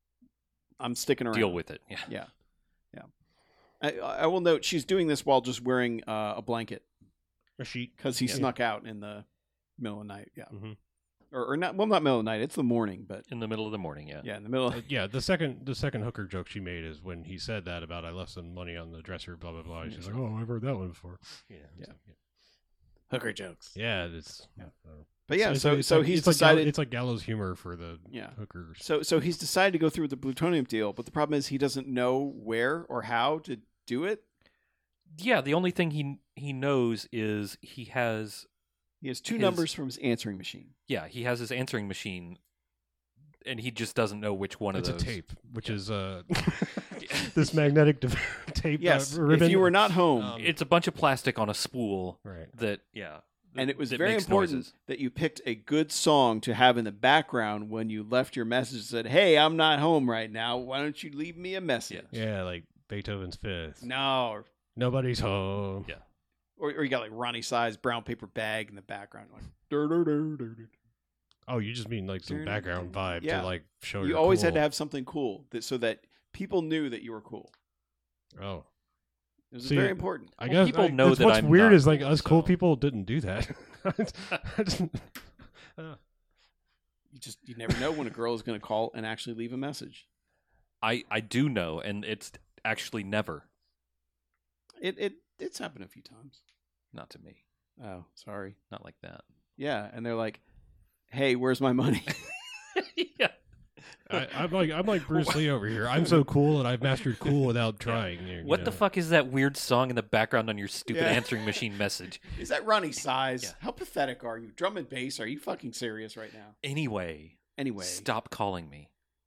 I'm sticking around. Deal with it. Yeah. Yeah. Yeah. I I will note she's doing this while just wearing uh, a blanket A sheet. because he Yeah. snuck out in the middle of the night. Yeah. Mhm. Or, or not well not middle of the night, it's the morning, but In the middle of the morning. Yeah. yeah, in the middle of Uh, yeah, the second the second hooker joke she made is when he said that about I left some money on the dresser, blah blah blah. She's like, oh, I've heard that one before. Yeah, Yeah. it's like, yeah. hooker jokes. Yeah, it's. Yeah. uh, But yeah, it's- so it's so like- he's it's like gal- decided it's like gallows humor for the Yeah. hookers. So so he's decided to go through with the plutonium deal, but the problem is he doesn't know where or how to do it. Yeah. The only thing he he knows is he has He has two His- numbers from his answering machine. yeah he has his answering machine, and he just doesn't know which one It's a of those. tape, which is uh, this magnetic de- tape. Yes, uh, ribbon. if you were not home, Um, It's a bunch of plastic on a spool right. that yeah. and it was that very makes important noises. that you picked a good song to have in the background when you left your message that said, "Hey, I'm not home right now. Why don't you leave me a message?" Yeah, like Beethoven's Fifth. No, or, Nobody's home. Yeah. or, or you got like Ronnie Size brown paper bag in the background. Like, dur, dur, dur, dur, dur. Oh, you just mean like some Dur, background dur, dur. vibe Yeah. to like show You you're always had cool. to have something cool that, so that people knew that you were cool. Oh, It was See, very important. I Well, guess people I, know that's that what's I'm weird not is like cool, us cool so- people didn't do that. I just- uh, You just you never know when a girl is going to call and actually leave a message. I I do know, and it's actually never. It it it's happened a few times. Not to me. Oh, sorry. Not like that. Yeah, and they're like, "Hey, where's my money?" yeah. I, I'm like I'm like Bruce Lee over here. I'm so cool and I've mastered cool without trying. you What the know. fuck is that weird song in the background on your stupid Yeah. answering machine message? Is that Ronnie Size? Yeah. How pathetic are you? Drum and bass? Are you fucking serious right now? Anyway, Anyway, stop calling me.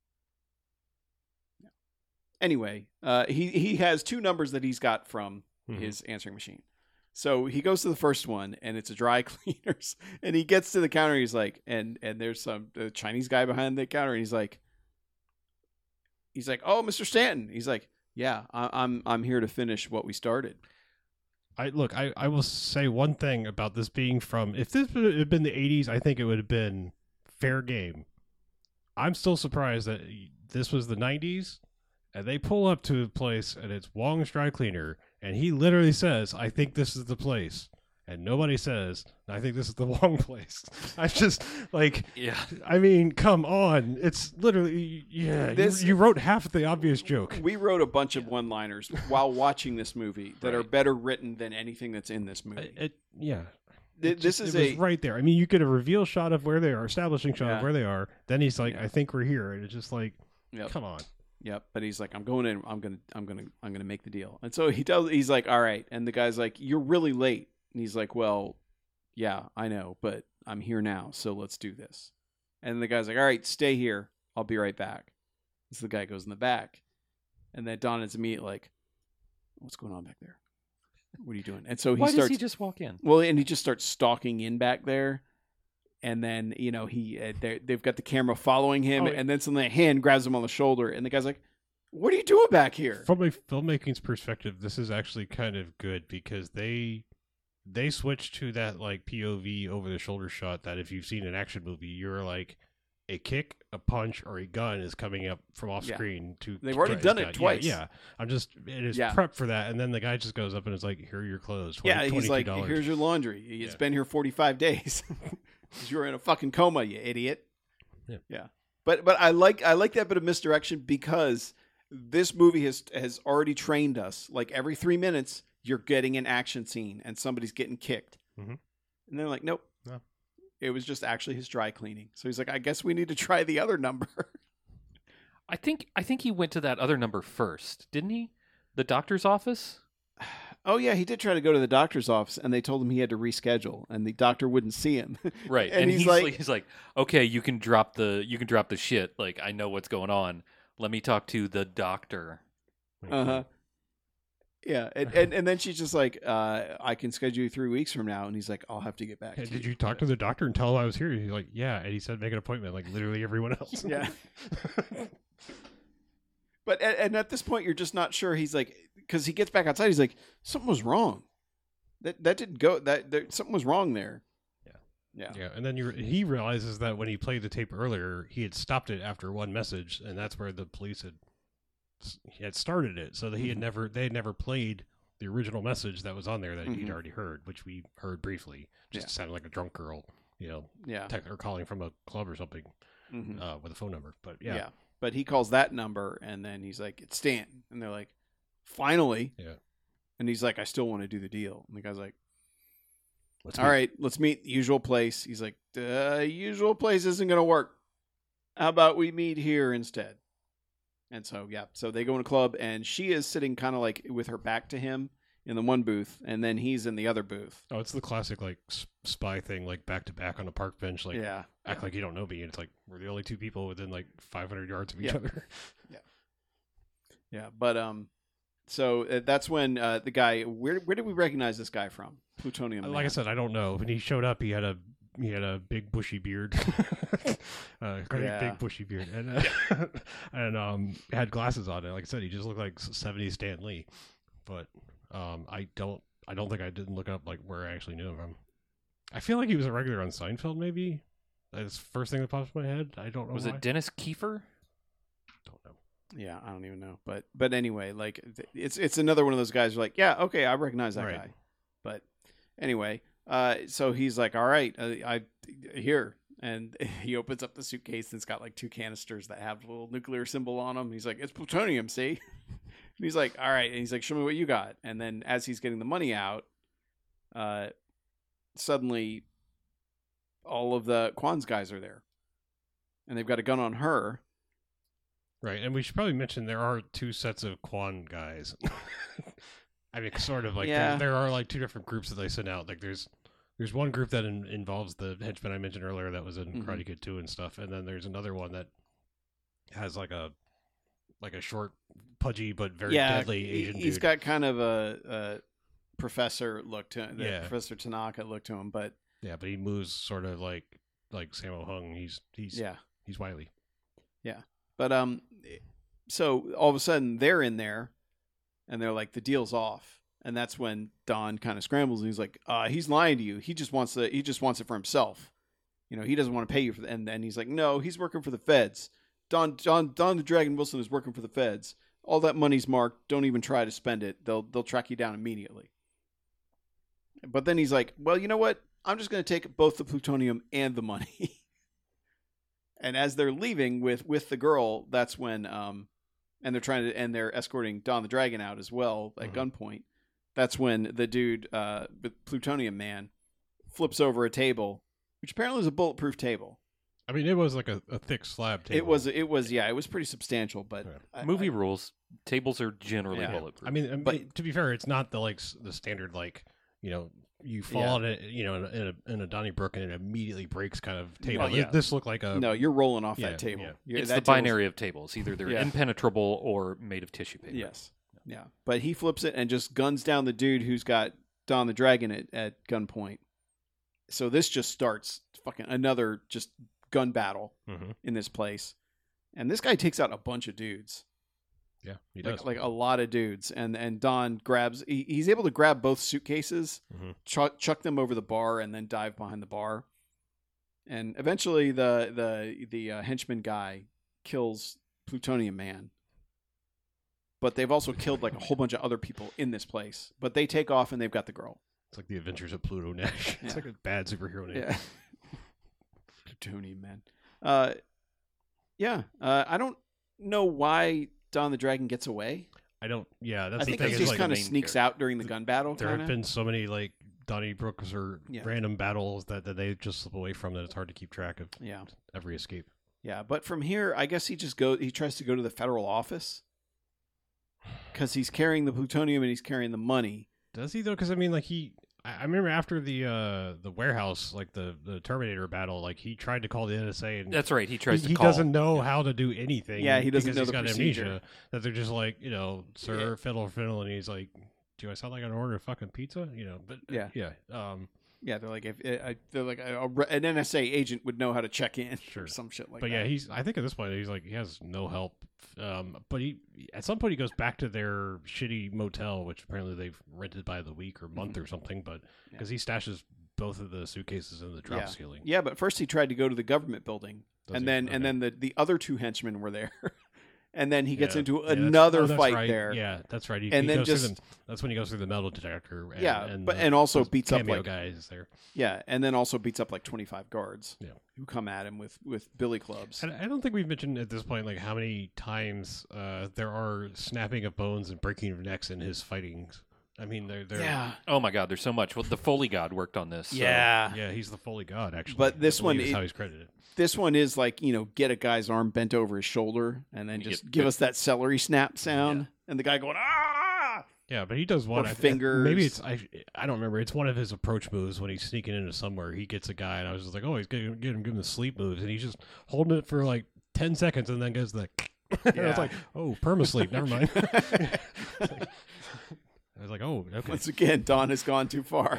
Anyway, uh, he he has two numbers that he's got from Mhm. his answering machine. So he goes to the first one, and it's a dry cleaners. And he gets to the counter. He's like, and and there's some a Chinese guy behind the counter. And he's like, he's like, oh, Mister Stanton. He's like, yeah, I, I'm I'm here to finish what we started. I look. I, I will say one thing about this being from. If this had been the eighties, I think it would have been fair game. I'm still surprised that this was the nineties, and they pull up to a place and it's Wong's Dry Cleaner, and he literally says, "I think this is the place," and nobody says, I think this is the wrong place. I just, like, Yeah. I mean, come on. It's literally, yeah, This- you, you wrote half the obvious joke. We wrote a bunch of one-liners while watching this movie that are Right. better written than anything that's in this movie. It, it- yeah. Th- It this just- is it was a right there. I mean, you get a reveal shot of where they are, establishing shot Yeah. of where they are. Then he's like, Yeah. I think we're here. And it's just like, Yep. come on. Yep, but he's like, I'm going in. I'm gonna, I'm gonna, I'm gonna make the deal. And so he tells, he's like, all right. And the guy's like, you're really late. And he's like, well, yeah, I know, but I'm here now, so let's do this. And the guy's like, all right, stay here. I'll be right back. So the guy goes in the back, and then Don is immediately like, what's going on back there? What are you doing? And so he Why starts. does he just walk in? Well, and he just starts stalking in back there, and then you know he uh, they- they've got the camera following him, Oh, and then suddenly a hand grabs him on the shoulder, and the guy's like, "What are you doing back here?" From a filmmaking's perspective, this is actually kind of good because they they switched to that like P O V over the shoulder shot that if you've seen an action movie, you're like a kick, a punch, or a gun is coming up from off Yeah. screen to They've already try- done yeah, it twice. Yeah, yeah. I'm just it is Yeah. prep for that, and then the guy just goes up and is like, "Here are your clothes." Yeah, he's twenty-two like, dollars. "Here's your laundry. It's Yeah. been here forty-five days. You were in a fucking coma, you idiot." Yeah. yeah. But but I like I like that bit of misdirection because this movie has has already trained us. Like every three minutes, you're getting an action scene and somebody's getting kicked, Mhm. and they're like, "Nope." No. It was just actually his dry cleaning. So he's like, I guess we need to try the other number. I think I think he went to that other number first, didn't he? The doctor's office? Oh, yeah, he did try to go to the doctor's office, and they told him he had to reschedule, and the doctor wouldn't see him. Right. And And, he's he's, like- like, he's like, "Okay, you can drop the you can drop the shit. Like I know what's going on. Let me talk to the doctor." Uh huh. Yeah, and, and and then she's just like, uh, I can schedule you three weeks from now, and he's like, I'll have to get back. Hey, to did you you talk to the doctor and tell him I was here? He's like, yeah, and he said make an appointment, like literally everyone else. Yeah. But and, and at this point, you're just not sure. He's like, because he gets back outside, he's like, something was wrong. That that didn't go. That there, something was wrong there. Yeah. Yeah. Yeah, and then you he realizes that when he played the tape earlier, he had stopped it after one message, and that's where the police had he had started it, so that he had Mhm. never they had never played the original message that was on there that he'd Mhm. already heard, which we heard briefly. Just Yeah. sounded like a drunk girl, you know, Yeah. tech, or calling from a club or something Mhm. uh, with a phone number. But yeah. yeah, But he calls that number, and then he's like, it's Stanton, and they're like, finally. Yeah. And he's like, I still want to do the deal. And the guy's like, let's all meet. right, let's meet the usual place. He's like, the usual place isn't going to work. How about we meet here instead? And so, yeah, so they go in a club, and she is sitting kind of like with her back to him in the one booth, and then he's in the other booth. Oh, it's the classic like s- spy thing, like back to back on a park bench, like yeah. act like you don't know me, and it's like we're the only two people within like five hundred yards of each Yeah. other. Yeah, but um, so uh, that's when uh, the guy. Where where did we recognize this guy from? Plutonium. Like I Man. said, I don't know. When he showed up, he had a he had a big bushy beard, uh, great Yeah. big bushy beard, and uh, and um had glasses on. And like I said, he just looked like seventies Stan Lee. But um, I don't I don't think I didn't look up like where I actually knew him from. I feel like he was a regular on Seinfeld. Maybe that's the first thing that pops in my head. I don't know. Was why. it Dennis Kiefer? Don't know. Yeah, I don't even know, but but anyway, like th- it's it's another one of those guys who are like, yeah, okay, I recognize that Right. guy. But anyway, uh, so he's like, all right, uh, I here, and he opens up the suitcase and it's got like two canisters that have a little nuclear symbol on them. He's like, it's plutonium, see? And he's like, all right, and he's like, show me what you got. And then as he's getting the money out, uh, suddenly all of the Kwan's guys are there, and they've got a gun on her. Right, and we should probably mention there are two sets of Quan guys. I mean, sort of like Yeah. there, there are like two different groups that they send out. Like there's there's one group that in, involves the henchman I mentioned earlier that was in Mhm. Karate Kid two and stuff, and then there's another one that has like a like a short, pudgy but very deadly he- Asian he's dude. got kind of a, a professor look to him, Yeah. Professor Tanaka look to him, but Yeah, but he moves sort of like like Sammo Hung. He's he's yeah, he's wily. but um, so all of a sudden they're in there, and they're like, the deal's off, and that's when Don kind of scrambles, and he's like, uh, he's lying to you. He just wants the he just wants it for himself. You know, he doesn't want to pay you for the, and then he's like, no, he's working for the feds. Don Don Don the Dragon Wilson is working for the feds. All that money's marked. Don't even try to spend it. They'll they'll track you down immediately. But then he's like, well, you know what? I'm just going to take both the plutonium and the money. And as they're leaving with, with the girl, that's when, um, and they're trying to, and they're escorting Don the Dragon out as well at Mhm. gunpoint. That's when the dude, uh, the Plutonium Man, flips over a table, which apparently is a bulletproof table. I mean, it was like a, a thick slab table. It was, it was, yeah, it was pretty substantial, but Yeah. I- Movie I- rules. Tables are generally Yeah. bulletproof. I mean, I mean, But- to be fair, it's not the like s- the standard like you know you fall Yeah. on it you know in a, in a in a Donnybrook and it immediately breaks kind of table. Oh, yeah. This looked like a no, you're rolling off yeah, that table. yeah. You're- it's that the table's- binary of tables. Either they're Yeah. impenetrable or made of tissue paper. Yes. Yeah. But he flips it and just guns down the dude who's got Don the Dragon at, at gunpoint. So this just starts fucking another just gun battle Mhm. in this place. And this guy takes out a bunch of dudes. yeah he does Like, like a lot of dudes. And and Don grabs he, he's able to grab both suitcases, Mhm. chuck, chuck them over the bar, and then dive behind the bar. And eventually the the the uh, henchman guy kills Plutonium Man. But they've also killed like a whole bunch of other people in this place. But they take off and they've got the girl. It's like the Adventures of Pluto Nash. It's Yeah. like a bad superhero name. Yeah. Plutonium Man. Uh, yeah. Uh, I don't know why Don the Dragon gets away. I don't. Yeah, that's I the think thing. he is, just like, kind of main sneaks character. out during the gun battle. there kinda. have been so many like Donnybrooks or Yeah. random battles that, that they just slip away from that it's hard to keep track of Yeah. every escape. Yeah. But from here, I guess he just go. He tries to go to the federal office because he's carrying the plutonium and he's carrying the money. Does he though? Because I mean, like he, I I remember after the uh the warehouse, like the the Terminator battle, like he tried to call the N S A and That's right. He tries he, to he call. doesn't know how to do anything. Yeah, he doesn't because know he's the got procedure. amnesia. That they're just like, you know, sir, Yeah. fiddle fiddle, and he's like, do I sound like an order of fucking pizza? You know, but Yeah. yeah. Um, Yeah, they're like if uh, they're like a, a- an N S A agent would know how to check in Sure. or some shit like but that. yeah, he's. I think at this point he's like he has no help. Um, but he at some point he goes back to their shitty motel, which apparently they've rented by the week or month or something. But because he stashes both of the suitcases in the drop Yeah. ceiling. Yeah, but first he tried to go to the government building, Does and he? then and Okay. then the, the other two henchmen were there, and then he gets Yeah. into Yeah, that's- another oh, that's fight right. there. Yeah, that's right. He, And he then goes through just- the, that's when he goes through the metal detector. And, Yeah, and but the- and also those beats up cameo like guys there. yeah, and then also beats up like twenty five guards. Yeah. who come at him with with billy clubs. And I don't think we've mentioned at this point like how many times uh, there are snapping of bones and breaking of necks in his fightings. I mean, they're, they're Yeah, Oh my God, there's so much. Well, the Foley God worked on this. so- yeah. yeah, he's the Foley God actually. But this I believe one, is it- how he's credited. This one is like you know, get a guy's arm bent over his shoulder, and then You just get- give us that celery snap sound, and the guy going ah. Yeah, but he does one. Or I- fingers. Maybe it's I. I don't remember. It's one of his approach moves when he's sneaking into somewhere. He gets a guy, and I was just like, oh, he's getting give him give him the sleep moves, and he's just holding it for like ten seconds, and then goes the. And I Yeah. was like, oh, perma sleep. Never mind. I was like, oh, okay. Once again, Don has gone too far.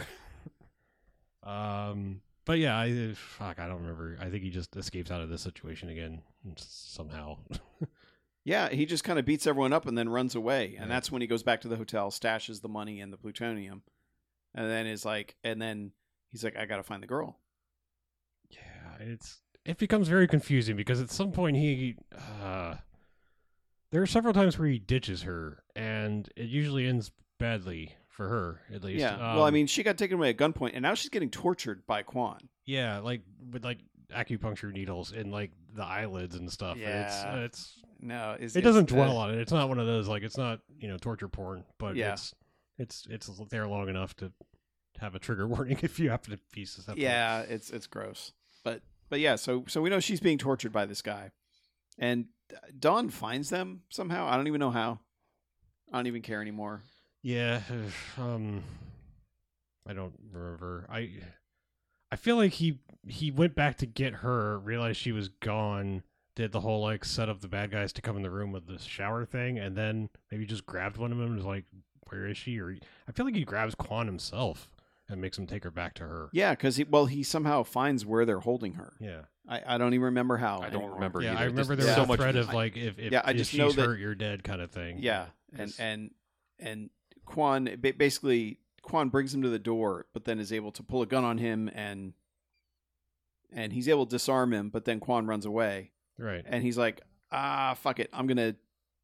Um, but yeah, I fuck, I don't remember. I think he just escapes out of this situation again somehow. Yeah, he just kind of beats everyone up and then runs away. And Yeah. that's when he goes back to the hotel, stashes the money and the plutonium. And then is like, and then he's like, I got to find the girl. Yeah, it's it becomes very confusing because at some point he uh there are several times where he ditches her and it usually ends badly for her at least. Yeah. Um, well, I mean, she got taken away at gunpoint and now she's getting tortured by Quan. yeah, like with like acupuncture needles in like the eyelids and stuff. Yeah. It's it's No, it's, it it's, doesn't uh, dwell on it. It's not one of those like it's not, you know, torture porn, but Yeah. it's it's it's there long enough to have a trigger warning if you have to piece this up. Yeah, it's it's gross. But but yeah, so so we know she's being tortured by this guy. And Dawn finds them somehow. I don't even know how. I don't even care anymore. Yeah, um, I don't remember. I I feel like he he went back to get her, realized she was gone, did the whole like set up the bad guys to come in the room with the shower thing, and then maybe just grabbed one of them and was like, "Where is she?" Or I feel like he grabs Quan himself and makes him take her back to her. Yeah, because he well he somehow finds where they're holding her. Yeah, I, I don't even remember how. I don't anymore. remember yeah. either. I remember Just there yeah. was so a much. thread of I- like, if if, yeah, I if just she's know that- hurt, you're dead, kind of thing. Yeah, and Yes. and and Quan ba- basically Quan brings him to the door, but then is able to pull a gun on him and and he's able to disarm him, but then Quan runs away, Right. and he's like, ah, fuck it, I'm gonna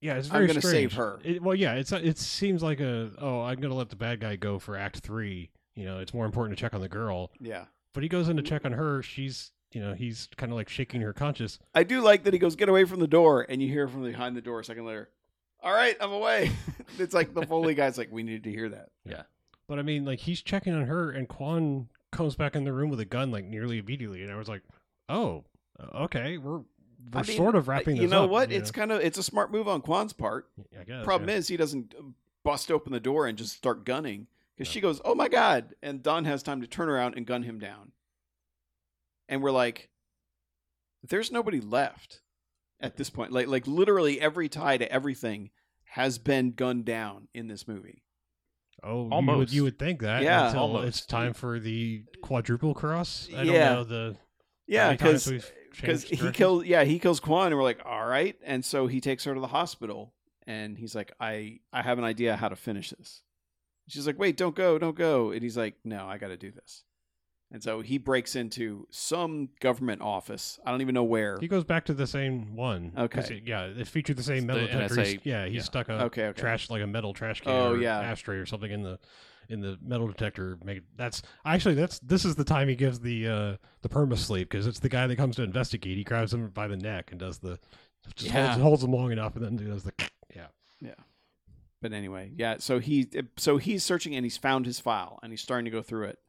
Yeah, it's I'm very gonna strange. save her. It, well, yeah, it's it seems like a oh, I'm gonna let the bad guy go for Act Three. You know, it's more important to check on the girl. Yeah. But he goes in to check on her. She's, you know, he's kind of like shaking her conscience. I do like that he goes, get away from the door, and you hear from behind the door a second later, all right, I'm away. It's like the Foley guy's like, we needed to hear that. Yeah. But I mean, like he's checking on her, and Quan comes back in the room with a gun like nearly immediately, and I was like, oh, okay, we're we're I mean, sort of wrapping You this know up. what? You It's kind of it's a smart move on Quan's part. I guess. Problem yeah. is, he doesn't bust open the door and just start gunning because No. she goes, "Oh my god!" and Don has time to turn around and gun him down. And we're like, "There's nobody left at this point." Like, like literally every tie to everything has been gunned down in this movie. Oh, you would, Almost. you would think that Yeah, until almost. it's time for the quadruple cross. I don't Yeah. know the Yeah, how many times because we've because changed he directions. kills yeah he kills Quan, and we're like, "All right," and so he takes her to the hospital, and he's like, "I I have an idea how to finish this." She's like, "Wait, don't go, don't go," and he's like, "No, I got to do this." And so he breaks into some government office. I don't even know where. He goes back to the same one. 'Cause Okay. it- yeah, it featured the same It's the metal detector. N S A He's- Yeah, he yeah. stuck a Okay, okay. trash like a metal trash can Oh, or yeah. ashtray or something in the in the metal detector. Make that's actually that's this is the time he gives the uh, the perma sleep because it's the guy that comes to investigate. He grabs him by the neck and does the just Yeah. holds, holds him long enough and then does the yeah. But anyway, yeah. So he so he's searching, and he's found his file, and he's starting to go through it.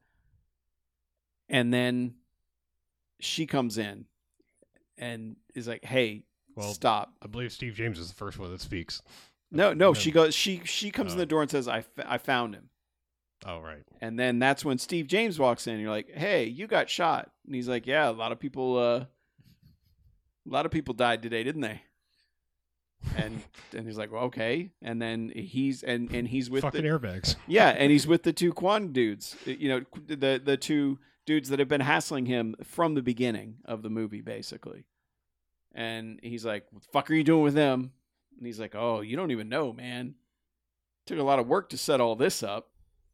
And then she comes in and is like, "Hey, Well, stop." I believe Steve James is the first one that speaks. No, no. Yeah. She goes. She she comes in Oh. the door and says, "I, f- I found him." Oh right. And then that's when Steve James walks in. And you're like, "Hey, you got shot?" And he's like, "Yeah, a lot of people. Uh, a lot of people died today, didn't they?" And and he's like, "Well, okay." And then he's and and he's with Fucking the, airbags. yeah, and he's with the two Quan dudes. You know, the the two dudes that have been hassling him from the beginning of the movie, basically. And he's like, "What the fuck are you doing with them?" And he's like, "Oh, you don't even know, man. Took a lot of work to set all this up."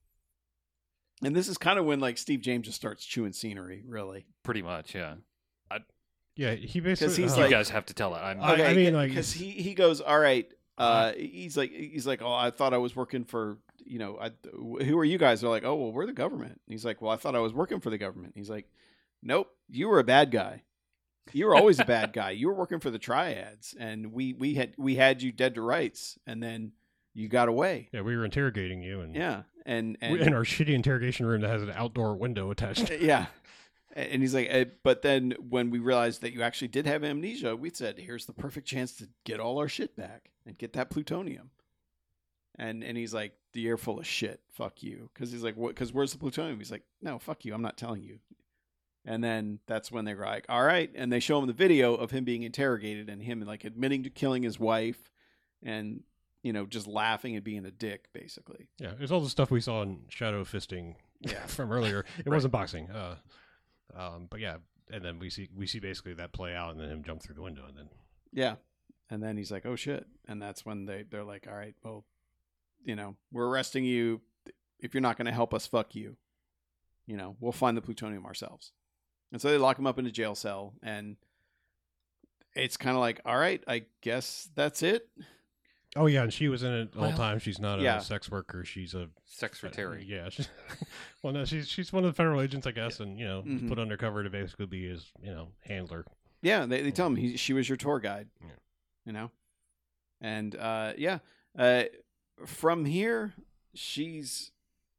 And this is kind of when like Steve James just starts chewing scenery, really. Pretty much, yeah. Yeah, he basically. he's uh, you like- guys have to tell it. I'm I- I mean, like- because he he goes, "All right." Uh, he's like, he's like, "Oh, I thought I was working for, you know, I, who are you guys?" They're like, "Oh, well, we're the government." And he's like, "Well, I thought I was working for the government." He's like, "Nope, you were a bad guy. You were always a bad guy. You were working for the triads, and we we had we had you dead to rights, and then you got away." yeah, we were interrogating you, and Yeah, and and in our shitty interrogation room that has an outdoor window attached. yeah. And he's like, eh, but then when we realized that you actually did have amnesia, we said, here's the perfect chance to get all our shit back and get that plutonium. And and he's like, you're full of shit. Fuck you. Because he's like, what? Because where's the plutonium? He's like, no, fuck you. I'm not telling you. And then that's when they're like, all right. And they show him the video of him being interrogated and him like admitting to killing his wife and, you know, just laughing and being a dick, basically. Yeah, it's all the stuff we saw in shadow fisting Yeah. from earlier. It wasn't boxing. Uh, um, but yeah, and then we see we see basically that play out, and then him jump through the window, and then Yeah. And then he's like, oh shit. And that's when they, they're like, all right, well, you know, we're arresting you. If you're not going to help us, fuck you. You know, we'll find the plutonium ourselves. And so they lock him up in a jail cell. And it's kind of like, all right, I guess that's it. oh yeah, and she was in it all the Well, time. She's not a yeah. sex worker. She's a secretary. Yeah, she's, well, no, she's she's one of the federal agents, I guess, and you know, Mhm. put undercover to basically be his you know handler. Yeah. They, they tell him he, she was your tour guide, Yeah. you know? And uh, yeah, uh, from here, she's.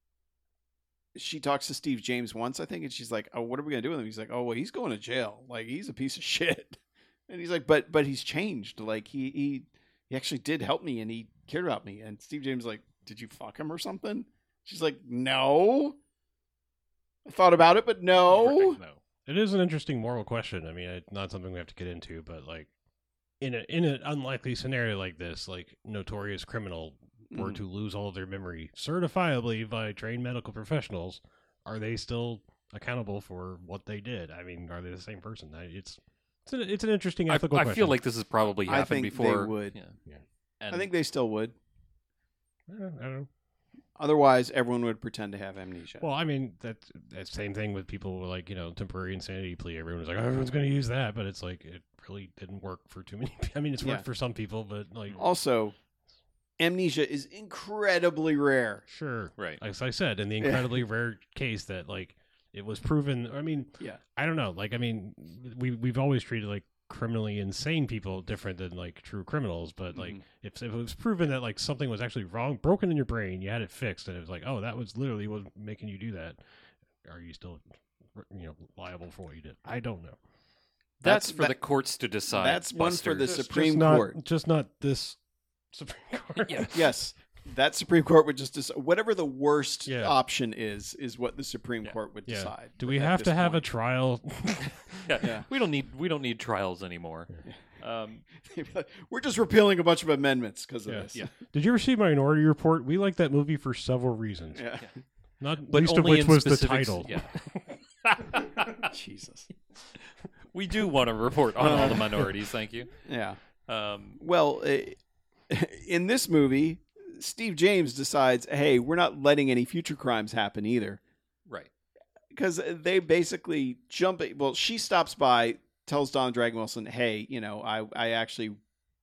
She talks to Steve James once, I think, and she's like, "Oh, what are we gonna do with him?" He's like, "Oh, well, he's going to jail. Like, he's a piece of shit." And he's like, "But, but he's changed. Like, he, he, he actually did help me, and he cared about me." And Steve James is like, "Did you fuck him or something?" She's like, "No. I thought about it, but no." No, it is an interesting moral question. I mean, it's not something we have to get into, but like in a in an unlikely scenario like this, like notorious criminal were Mhm. to lose all of their memory certifiably by trained medical professionals, are they still accountable for what they did? I mean, are they the same person? I- It's it's, a, it's an interesting I, ethical I question. feel like this has probably I happened think they before. would. Yeah. Yeah. And I think they still would. I don't, I don't know. Otherwise, everyone would pretend to have amnesia. Well, I mean, that that same thing with people with, like, you know, temporary insanity plea. Everyone was like, oh, everyone's going to use that, but it's like, it really didn't work for too many people. I mean, it's worked Yeah. for some people, but, like, Also, amnesia is incredibly rare. sure. Right. As I said, in the incredibly rare case that, like, it was proven, I mean, Yeah. I don't know. Like, I mean, we, we've always treated, like, criminally insane people different than, like, true criminals, but, like, Mhm. if, if it was proven that, like, something was actually wrong, broken in your brain, you had it fixed, and it was like, oh, that was literally what was making you do that, are you still, you know, liable for what you did? I don't know. That's, That's- for that- the courts to decide. that's one for the Buster. Just- Supreme just not- Court. Just not this Supreme Court. Yeah. Yes, that Supreme Court would just decide. Whatever the worst Yeah. option is, is what the Supreme Yeah. Court would Yeah. decide. Do we at have this to have a point. trial? Yeah. Yeah. We don't need we don't need trials anymore. Um, We're just repealing a bunch of amendments because of Yeah. this. Yeah. Did you ever see Minority Report? We like that movie for several reasons. Yeah. Not but least of only which in was the specifics- title. Yeah. Jesus. We do want to report on all the minorities. Thank you. Yeah. Um, Well, uh, in this movie, Steve James decides, hey, we're not letting any future crimes happen either. right. Because they basically jump. Well, she stops by, tells Don Dragon Wilson, hey, you know, I, I actually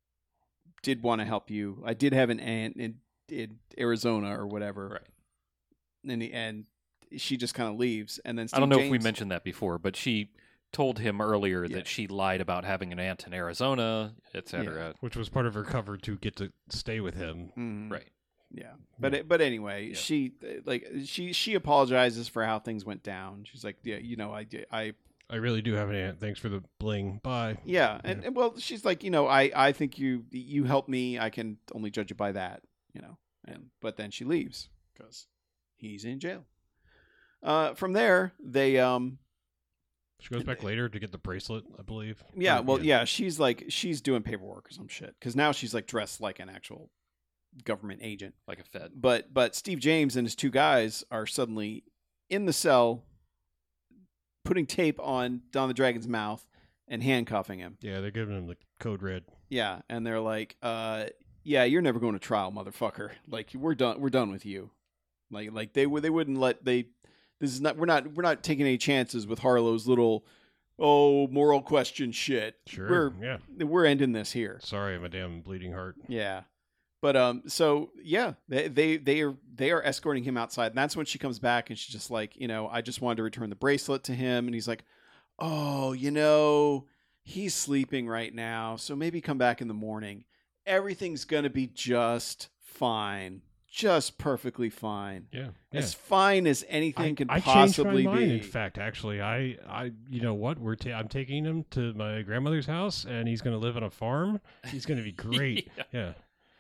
did want to help you. I did have an aunt in, in Arizona or whatever. Right. And, and she just kind of leaves. And then Steve I don't know James, if we mentioned that before, but she told him earlier Yeah. that she lied about having an aunt in Arizona, et cetera. Which was part of her cover to get to stay with him. Mhm. Right. Yeah, but it, but anyway, Yeah. she like she she apologizes for how things went down. She's like, yeah, you know, I did, I I really do have an aunt. Thanks for the bling. Bye. yeah, and, and well, she's like, you know, I I think you you helped me. I can only judge you by that, you know. And but then she leaves because he's in jail. Uh, from there, they um She goes back later to get the bracelet, I believe. yeah, Or- well yeah, she's like she's doing paperwork or some shit because now she's like dressed like an actual government agent. Like a Fed. But but Steve James and his two guys are suddenly in the cell, putting tape on Don the Dragon's mouth and handcuffing him. Yeah, they're giving him the code red. Yeah, and they're like, uh, "Yeah, you're never going to trial, motherfucker. Like we're done. We're done with you." Like like they would they wouldn't let they. This is not. We're not. We're not taking any chances with Harlow's little, oh, moral question shit. Sure. We're yeah. we're ending this here. Sorry, I'm a damn bleeding heart. Yeah. But um so yeah, they they they are they are escorting him outside, and that's when she comes back and she's just like, you know, I just wanted to return the bracelet to him, and he's like, "Oh, you know, he's sleeping right now, so maybe come back in the morning. Everything's going to be just fine. Just perfectly fine. Yeah. yeah. As fine as anything I, can I possibly changed my mind. be." In fact, actually, I, I, you know what? We're ta- I'm taking him to my grandmother's house, and he's going to live on a farm. He's going to be great. Yeah. yeah.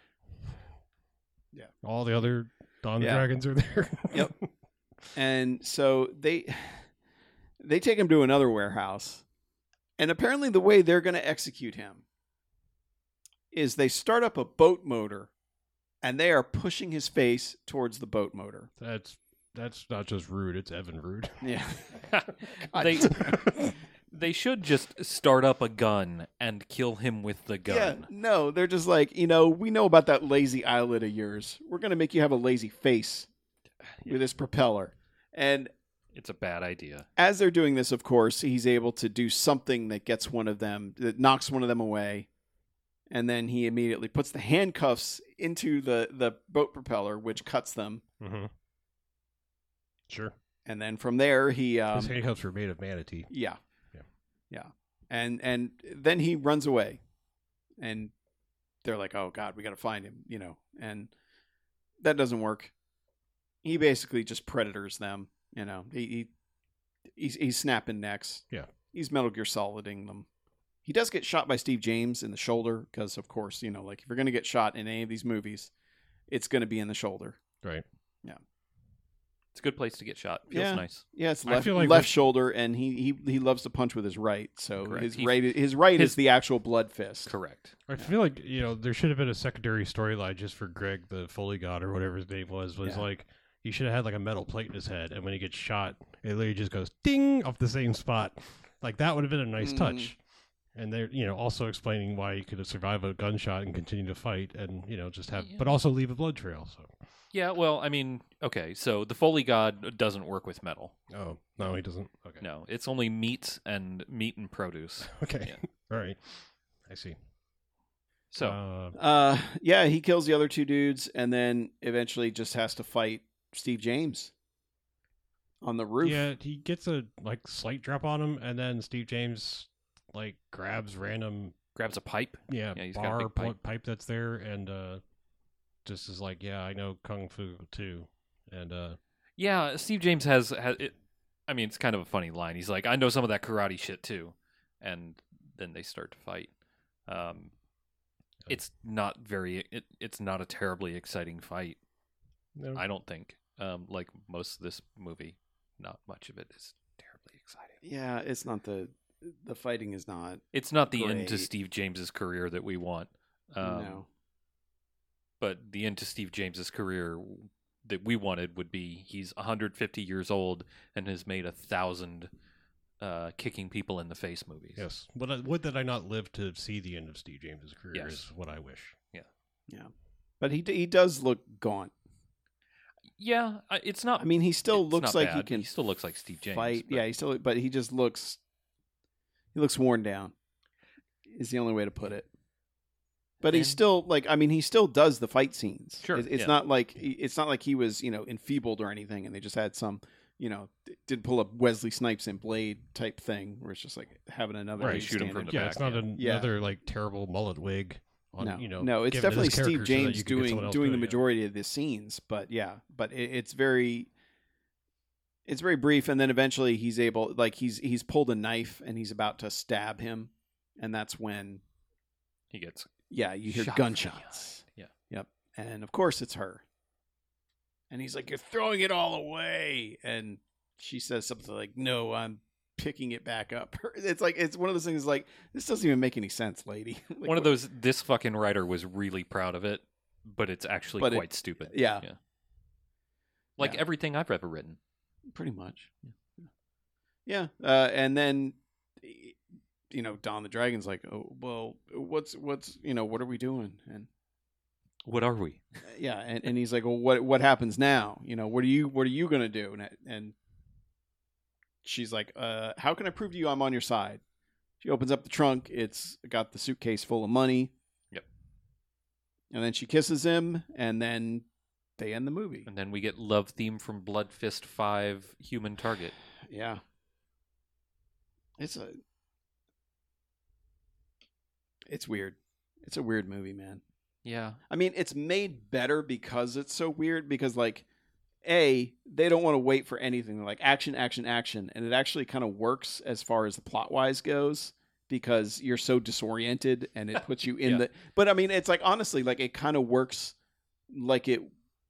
Yeah. All the other Don the Yeah. Dragons are there. Yep. And so they they take him to another warehouse, and apparently the way they're going to execute him is they start up a boat motor, and they are pushing his face towards the boat motor. That's that's not just rude. It's Evan rude. Yeah. they they should just start up a gun and kill him with the gun. Yeah, no, they're just like, you know, we know about that lazy eyelid of yours. We're going to make you have a lazy face with this propeller. And It's a bad idea. as they're doing this, of course, he's able to do something that gets one of them, that knocks one of them away. And then he immediately puts the handcuffs into the, the boat propeller, which cuts them. Mm-hmm. Sure. And then from there, he... Um, His handcuffs were made of manatee. yeah. Yeah. Yeah. And, and then he runs away. And they're like, oh, God, we got to find him, you know. And that doesn't work. He basically just predators them, you know. He, he he's, he's snapping necks. Yeah. He's Metal Gear Soliding them. He does get shot by Steve James in the shoulder because, of course, you know, like if you're going to get shot in any of these movies, it's going to be in the shoulder. Right. It's a good place to get shot. Feels Yeah. nice. Yeah, it's I left feel like left with- shoulder, and he, he he loves to punch with his right. So Correct. his He- right his right his- is the actual blood fist. Correct. I feel like, you know, there should have been a secondary storyline just for Greg, the Foley God, or whatever his name was. Was Yeah. like, he should have had like a metal plate in his head, and when he gets shot, it literally just goes ding off the same spot. Like, that would have been a nice Mhm. touch. And they're, you know, also explaining why he could have survived a gunshot and continue to fight, and, you know, just have, Yeah. but also leave a blood trail. So Yeah, well, I mean, okay, so the Foley God doesn't work with metal. Oh, no, he doesn't. Okay. No, it's only meat and meat and produce. Okay. Yeah. All right. I see. So, Uh, Uh, yeah, he kills the other two dudes, and then eventually just has to fight Steve James on the roof. yeah, he gets a like slight drop on him, and then Steve James like grabs random grabs a pipe. yeah, Yeah, he's got a bar big pipe. pipe. pipe that's there, and uh, just is like, yeah, I know kung fu too, and uh, Yeah, Steve James has, has it. I mean, it's kind of a funny line. He's like, I know some of that karate shit too. And then they start to fight. Um, it's not very, it, it's not a terribly exciting fight. no, I don't think. Um, like most of this movie, not much of it is terribly exciting. Yeah, it's not the the fighting is not. It's not the end to Great. Steve James's career that we want. Um, no. But the end to Steve James's career that we wanted would be he's one hundred fifty years old and has made a thousand uh, kicking people in the face movies. yes. Would I, would that I not live to see the end of Steve James's career? Yes. Is what I wish. Yeah, but he he does look gaunt. Yeah, I- it's not. I mean, he still it's looks not like he bad. can. He still looks like Steve James. fight. but- Yeah, he still. But he just looks. He looks worn down. Is the only way to put it. But he's And- still like. I mean, he still does the fight scenes. Sure, It- it's yeah. not like it's not like he was you know enfeebled or anything, and they just had some you know d- did pull up Wesley Snipes in Blade type thing, where it's just like having another Right, dude shoot him stand from in- the yeah, back, it's not yeah. an- Yeah. another like terrible mullet wig. On, no, you know, no, it's given to definitely this character Steve so that James you can get someone doing else doing to the do it, yeah. majority of the scenes. But yeah, but it, it's very, it's very brief, and then eventually he's able, like he's he's pulled a knife and he's about to stab him, and that's when, He gets yeah, you hear shot from gunshots. behind. Yep, and of course it's her, and he's like, "You're throwing it all away," and she says something like, "No, I'm." Picking it back up. It's like it's one of those things like this doesn't even make any sense, lady. Like, Yeah. One of what- those. This fucking writer was really proud of it, but it's actually But it- quite stupid. Yeah. Yeah. Like Yeah. everything I've ever written. Pretty much. Yeah. Uh, and then, you know, Don the Dragon's like, oh, well, what's, what's, you know, what are we doing? And What are we? yeah. And, and he's like, well, what, what happens now? You know, what are you, what are you going to do? And, and she's like, uh, how can I prove to you I'm on your side? She opens up the trunk. It's got the suitcase full of money. Yep. And then she kisses him, and then they end the movie. And then we get love theme from Blood Fist five Human Target. Yeah. It's a It's weird. It's a weird movie, man. Yeah. I mean, it's made better because it's so weird because like A, they don't want to wait for anything. They're like action, action, action, and it actually kind of works as far as the plot wise goes because you're so disoriented and it puts you in Yeah. the But I mean, it's like honestly like it kind of works like it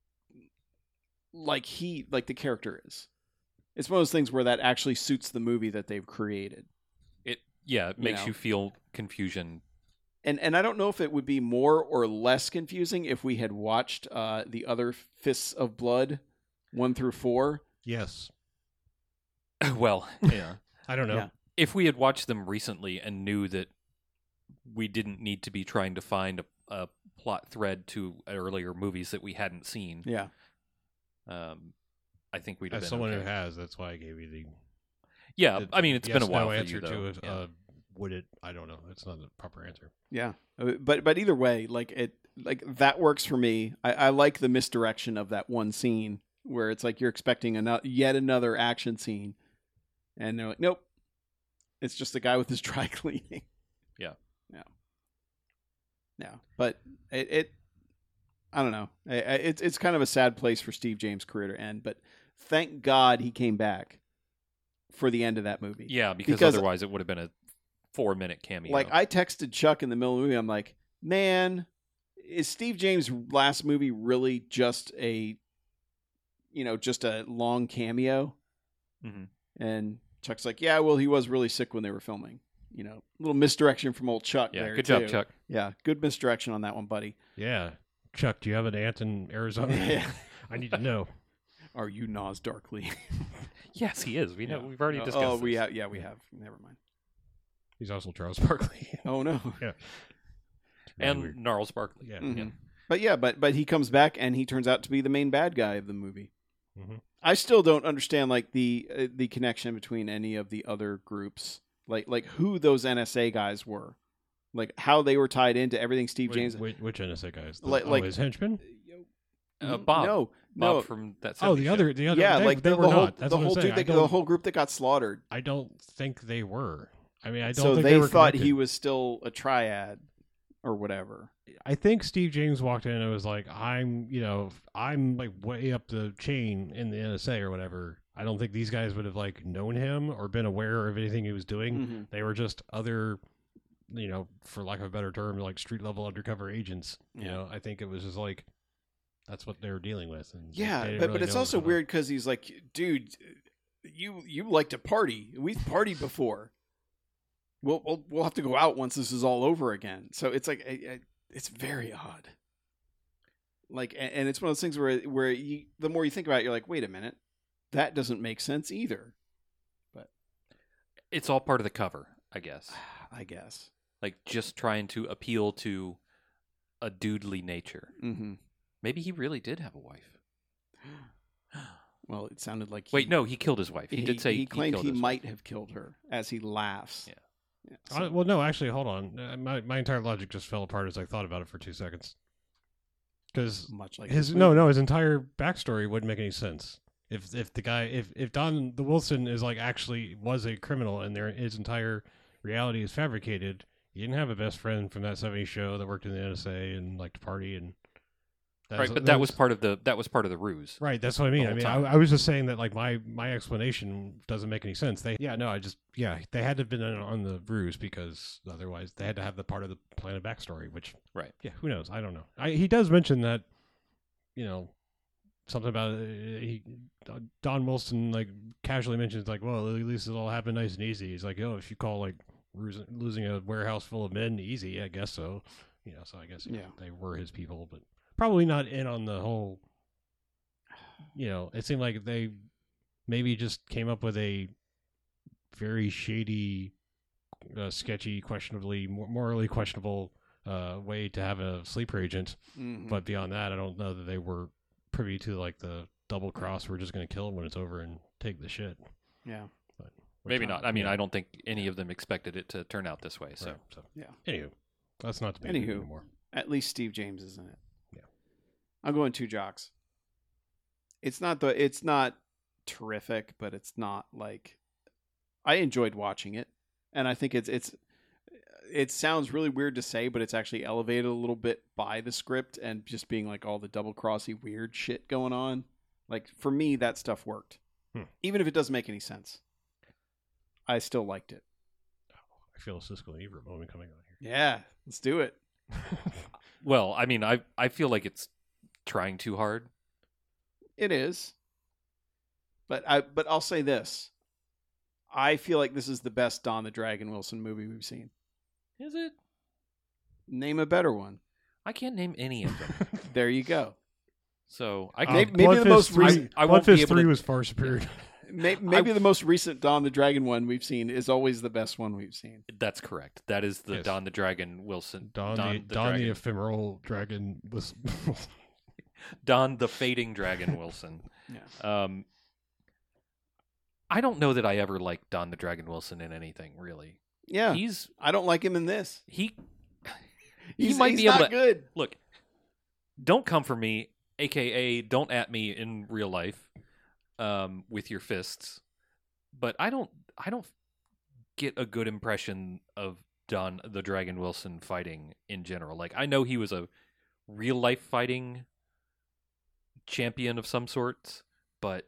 like he like the character is. It's one of those things where that actually suits the movie that they've created. It yeah, it You makes know. you feel confusion. And and I don't know if it would be more or less confusing if we had watched uh, the other Fists of Blood, one through four. Yes. Well, yeah. I don't know. Yeah. If we had watched them recently and knew that we didn't need to be trying to find a, a plot thread to earlier movies that we hadn't seen, Yeah, um, I think we'd have As been someone okay. who has, that's why I gave you the. Yeah, the I mean, it's yes, been a while no for answer you, though. to it. Yeah. Uh, would it? I don't know. It's not the proper answer. yeah. Uh, But but either way, like it like that works for me. I, I like the misdirection of that one scene where it's like you're expecting another yet another action scene, and they're like, nope, it's just a guy with his dry cleaning. Yeah. Yeah. Yeah, but it, it I don't know. I, I, it's it's kind of a sad place for Steve James' career to end. But thank God he came back for the end of that movie. Yeah, because, Because- otherwise it would have been a four-minute cameo. Like I texted Chuck in the middle of the movie. I'm like, man, is Steve James' last movie really just a, you know, just a long cameo? Mhm. And Chuck's like, yeah, well, he was really sick when they were filming. You know, little misdirection from old Chuck. Yeah, there, good job, too. Chuck. Yeah, good misdirection on that one, buddy. Yeah. Chuck, do you have an aunt in Arizona? Yeah. I need to know. Are you Nas Darkly? Yes, he is. We know. Yeah. We've already Oh, discussed. Oh, we this. have. Yeah, we have. Never mind. He's also Charles Barkley. Oh no. Really and weird. Gnarls Barkley. Yeah. Mhm. Yeah. But yeah, but but he comes back and he turns out to be the main bad guy of the movie. Mm-hmm. I still don't understand like the uh, the connection between any of the other groups, like like who those N S A guys were, like how they were tied into everything. Steve James, Which, which N S A guys? The, Like- oh, like- his henchmen? Uh, Bob. No, Bob no, from that. Oh, seventies the show. other, the other. yeah, they, like they the, were the whole not. That's the what I'm whole saying. dude, I that, the don't- whole group that got slaughtered. I don't think they were. I mean, I don't So think they, they, were thought connected. he was still a triad or whatever. I think Steve James walked in and was like, "I'm, you know, I'm like way up the chain in the N S A or whatever." I don't think these guys would have like known him or been aware of anything he was doing. Mhm. They were just other, you know, for lack of a better term, like street level undercover agents. You Yeah. know, I think it was just like that's what they were dealing with. And Yeah, they didn't but really but it's know what also was going on. weird because he's like, dude, you you like to party. We've partied before. We'll, we'll we'll have to go out once this is all over again. So it's like I- I- it's very odd. Like, a- and it's one of those things where where you, the more you think about it, you're like, wait a minute, that doesn't make sense either. It's all part of the cover, I guess. I guess. Like just trying to appeal to a dudely nature. Mm-hmm. Maybe he really did have a wife. Well, it sounded like Wait, he, no, he killed his wife. He, did say he claimed killed he his might wife. have killed her as he laughs. Yeah. Yeah, Uh, so- well, no, actually, hold on. Uh, My my entire logic just fell apart as I thought about it for two seconds. Because much like his this no movie. no his entire backstory wouldn't make any sense if if the guy if if Don the Wilson is like actually was a criminal and their his entire reality is fabricated. He didn't have a best friend from that seventies show that worked in the N S A and liked to party and that's, Right, but that was part of the that was part of the ruse. right. That's what I mean. the I mean, whole I, time. I was just saying that like my my explanation doesn't make any sense. They yeah no I just yeah they had to have been on, on the ruse because otherwise they had to have the part of the planet backstory which Right. yeah who knows I don't know. I, he does mention that you know something about uh, he Don Wilson like casually mentions like well at least it all happened nice and easy. He's like oh if you call like losing, losing a warehouse full of men easy I guess so you know so I guess Yeah. they were his people but. Probably not in on the whole. You know, it seemed like they maybe just came up with a very shady, uh, sketchy, questionably mor- morally questionable uh, way to have a sleeper agent. Mhm. But beyond that, I don't know that they were privy to like the double cross. We're just going to kill him when it's over and take the shit. yeah. Which Maybe not. I mean, yeah, I don't think any of them expected it to turn out this way. So right, so Yeah. Anywho, that's not debate Anywho. anymore. At least Steve James is in it. Yeah. I'm going two jocks. It's not the it's not terrific, but it's not like I enjoyed watching it. And I think it's it's it sounds really weird to say, but it's actually elevated a little bit by the script and just being like all the double crossy weird shit going on. Like for me that stuff worked. Hmm. Even if it doesn't make any sense. I still liked it. I feel a Siskel and Ebert moment coming on Yeah, let's do it. here. well, I mean, I I feel like it's trying too hard. It is. But I but I'll say this. I feel like this is the best Don the Dragon Wilson movie we've seen. Is it? Name a better one. I can't name any of them. There you go. So I Uh, can. Maybe- maybe the Bloodfist most three- recent- I won't be Bloodfist able three to- was far superior. May- Maybe the most recent Don the Dragon one we've seen is always the best one we've seen. That's correct. That is the Yes. Don the Dragon Wilson. Don, Don the, the Don the Dragon. ephemeral dragon was. Don the fading Dragon Wilson. Yeah. Um, I don't know that I ever liked Don the Dragon Wilson in anything really. Yeah. He's I don't like him in this. he He's, might he's be able not to- good. look. Don't come for me, aka don't at me in real life, um, with your fists. But I don't. I don't get a good impression of Don the Dragon Wilson fighting in general. Like I know he was a real life fighting champion of some sorts, but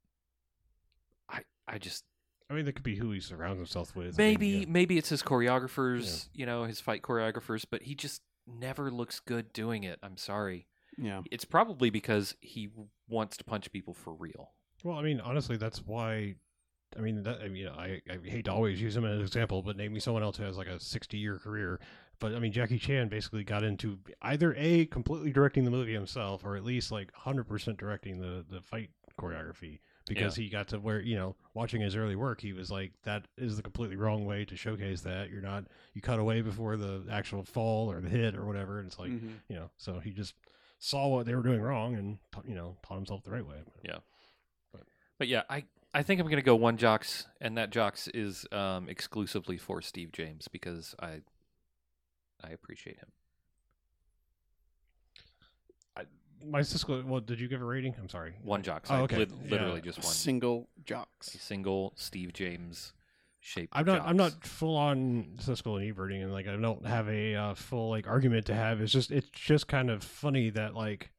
I I just I mean, that could be who he surrounds himself with. I mean, maybe yeah. maybe it's his choreographers, you know, his fight choreographers, but he just never looks good doing it. I'm sorry. Yeah. It's probably because he wants to punch people for real. Well, I mean, honestly, that's why. I mean, that, I mean, I, I hate to always use him as an example, but name me someone else who has like a sixty-year career, but I mean, Jackie Chan basically got into either a completely directing the movie himself, or at least like one hundred percent directing the the fight choreography. Because yeah. he got to where, you know, watching his early work, he was like, that is the completely wrong way to showcase that. You're not, you cut away before the actual fall or the hit or whatever. And it's like, mm-hmm. you know, so he just saw what they were doing wrong and, you know, taught himself the right way. Yeah. But, but yeah, I, I think I'm going to go one Jocks, and that Jocks is um, exclusively for Steve James because I, I appreciate him. My Cisco, well, did you give a rating? I'm sorry. One Jocks. Oh, okay. Li- literally yeah. just one. Single Jocks. A single Steve James shaped I'm not Jocks. I'm not full on Siskel and Eberting, and like I don't have a uh, full like argument to have. It's just it's just kind of funny that like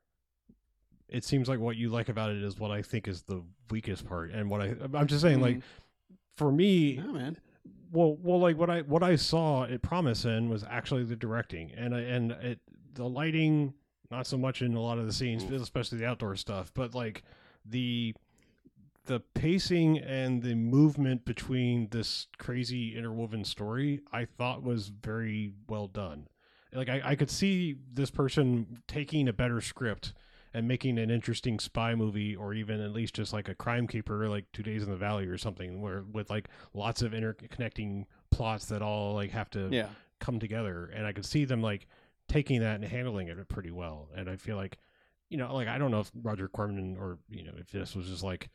it seems like what you like about it is what I think is the weakest part. And what I I'm just saying, mm. like for me, no, man. Well, well, like what I what I saw it promise in was actually the directing, and I, and it the lighting. Not so much in a lot of the scenes, Oof. especially the outdoor stuff, but like the the pacing and the movement between this crazy interwoven story, I thought was very well done. Like I, I could see this person taking a better script and making an interesting spy movie, or even at least just like a Crime Keeper, like Two Days in the Valley or something, where with like lots of interconnecting plots that all like have to yeah. come together. And I could see them like taking that and handling it pretty well. And I feel like, you know, like, I don't know if Roger Corman or, you know, if this was just like,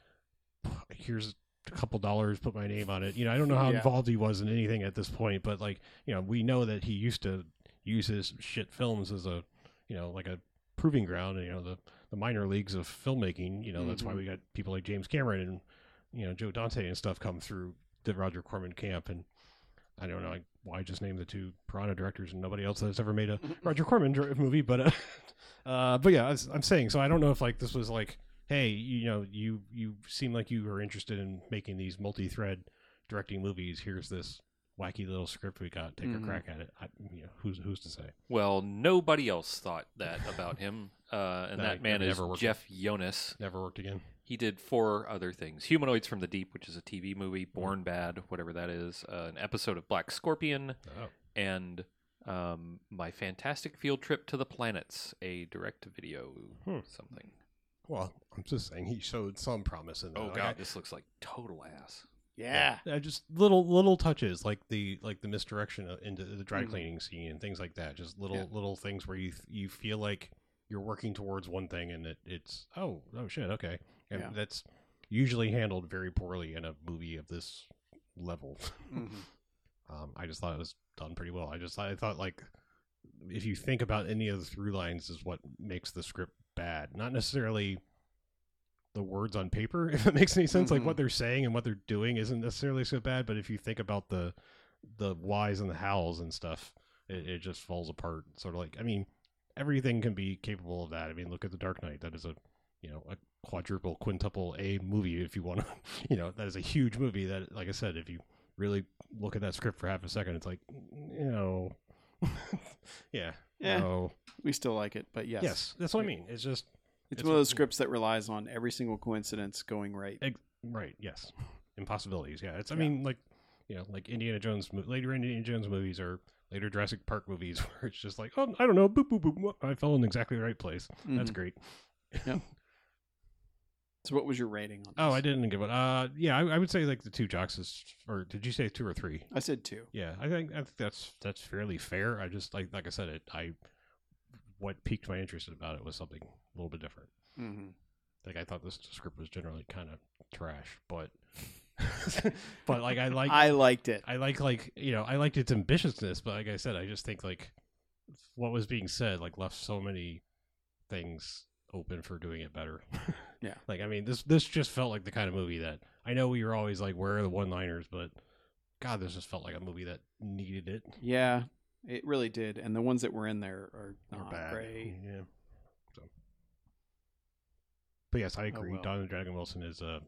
here's a couple dollars, put my name on it. You know, I don't know how yeah. involved he was in anything at this point, but like, you know, we know that he used to use his shit films as a, you know, like a proving ground, you know, the, the minor leagues of filmmaking, you know, mm-hmm. that's why we got people like James Cameron and, you know, Joe Dante and stuff come through the Roger Corman camp. And I don't know why I just named the two Piranha directors and nobody else that's ever made a Roger Corman movie, but uh, uh, but yeah, I'm saying, so I don't know if like this was like, hey, you know, you you seem like you were interested in making these multi-thread directing movies. Here's this wacky little script we got. Take mm-hmm. a crack at it. I, you know, who's who's to say? Well, nobody else thought that about him, uh, and that, that man is Jeff Jonas. Never worked again. He did four other things. Humanoids from the Deep, which is a T V movie. Born Bad, whatever that is. Uh, an episode of Black Scorpion. Oh. And um, My Fantastic Field Trip to the Planets, a direct-to-video hmm. something. Well, I'm just saying he showed some promise in that. Oh, God, I, this looks like total ass. Yeah. yeah. Just little little touches, like the like the misdirection into the dry cleaning mm. scene and things like that. Just little yeah. little things where you you feel like you're working towards one thing and it, it's, oh, oh, shit, okay. And yeah. that's usually handled very poorly in a movie of this level. Mm-hmm. um, I just thought it was done pretty well. I just I thought, like, if you think about any of the through lines is what makes the script bad. Not necessarily the words on paper, if it makes any sense. Mm-hmm. Like, what they're saying and what they're doing isn't necessarily so bad, but if you think about the the whys and the hows and stuff, it, it just falls apart. Sort of like, I mean, everything can be capable of that. I mean, look at The Dark Knight. That is a, you know, a quadruple, quintuple A movie, if you want to, you know, that is a huge movie that, like I said, if you really look at that script for half a second, it's like, you know, yeah, yeah, no. We still like it, but yes. Yes, that's what I mean. It's just, it's, it's one of those scripts that relies on every single coincidence going right. Ex- right, yes. Impossibilities, yeah. It's, I yeah. mean, like, you know, like Indiana Jones, later Indiana Jones movies or later Jurassic Park movies where it's just like, oh, I don't know, boop, boop, boop, I fell in exactly the right place. Mm-hmm. That's great. Yep. So what was your rating on this? Oh, I didn't give it. Uh, yeah, I, I would say like the two Jocks is, or did you say two or three? I said two. Yeah, I think I think that's that's fairly fair. I just like like I said it. I what piqued my interest about it was something a little bit different. Mm-hmm. Like I thought this script was generally kind of trash, but but like I like I liked it. I like like you know I liked its ambitiousness, but like I said, I just think like what was being said like left so many things open for doing it better. Yeah. Like, I mean, this this just felt like the kind of movie that, I know we were always like, where are the one-liners, but God, this just felt like a movie that needed it. Yeah, it really did. And the ones that were in there are not bad. Great. Yeah. So. But yes, I agree. Oh, well. Don the Dragon Wilson is a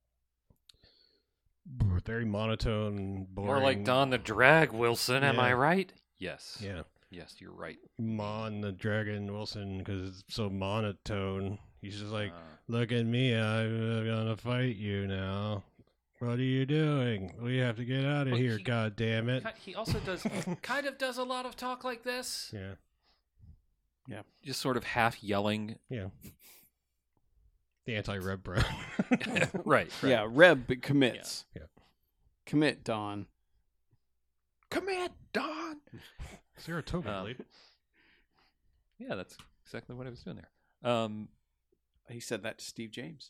very monotone, boring. More like Don the Drag Wilson, yeah. Am I right? Yes. Yeah. Yes, you're right. Mon the Dragon Wilson, because it's so monotone. He's just like, uh, look at me, I'm gonna fight you now. What are you doing? We have to get out of Well, here, he- God damn it. He also does kind of does a lot of talk like this, Yeah. just sort of half yelling. Yeah. The anti-Reb Brown. right, right. Yeah, Reb commits. Yeah. Yeah. Commit, Don. Commit, Don. Saratoga, Um, blade. Yeah, that's exactly what I was doing there. Um, He said that to Steve James.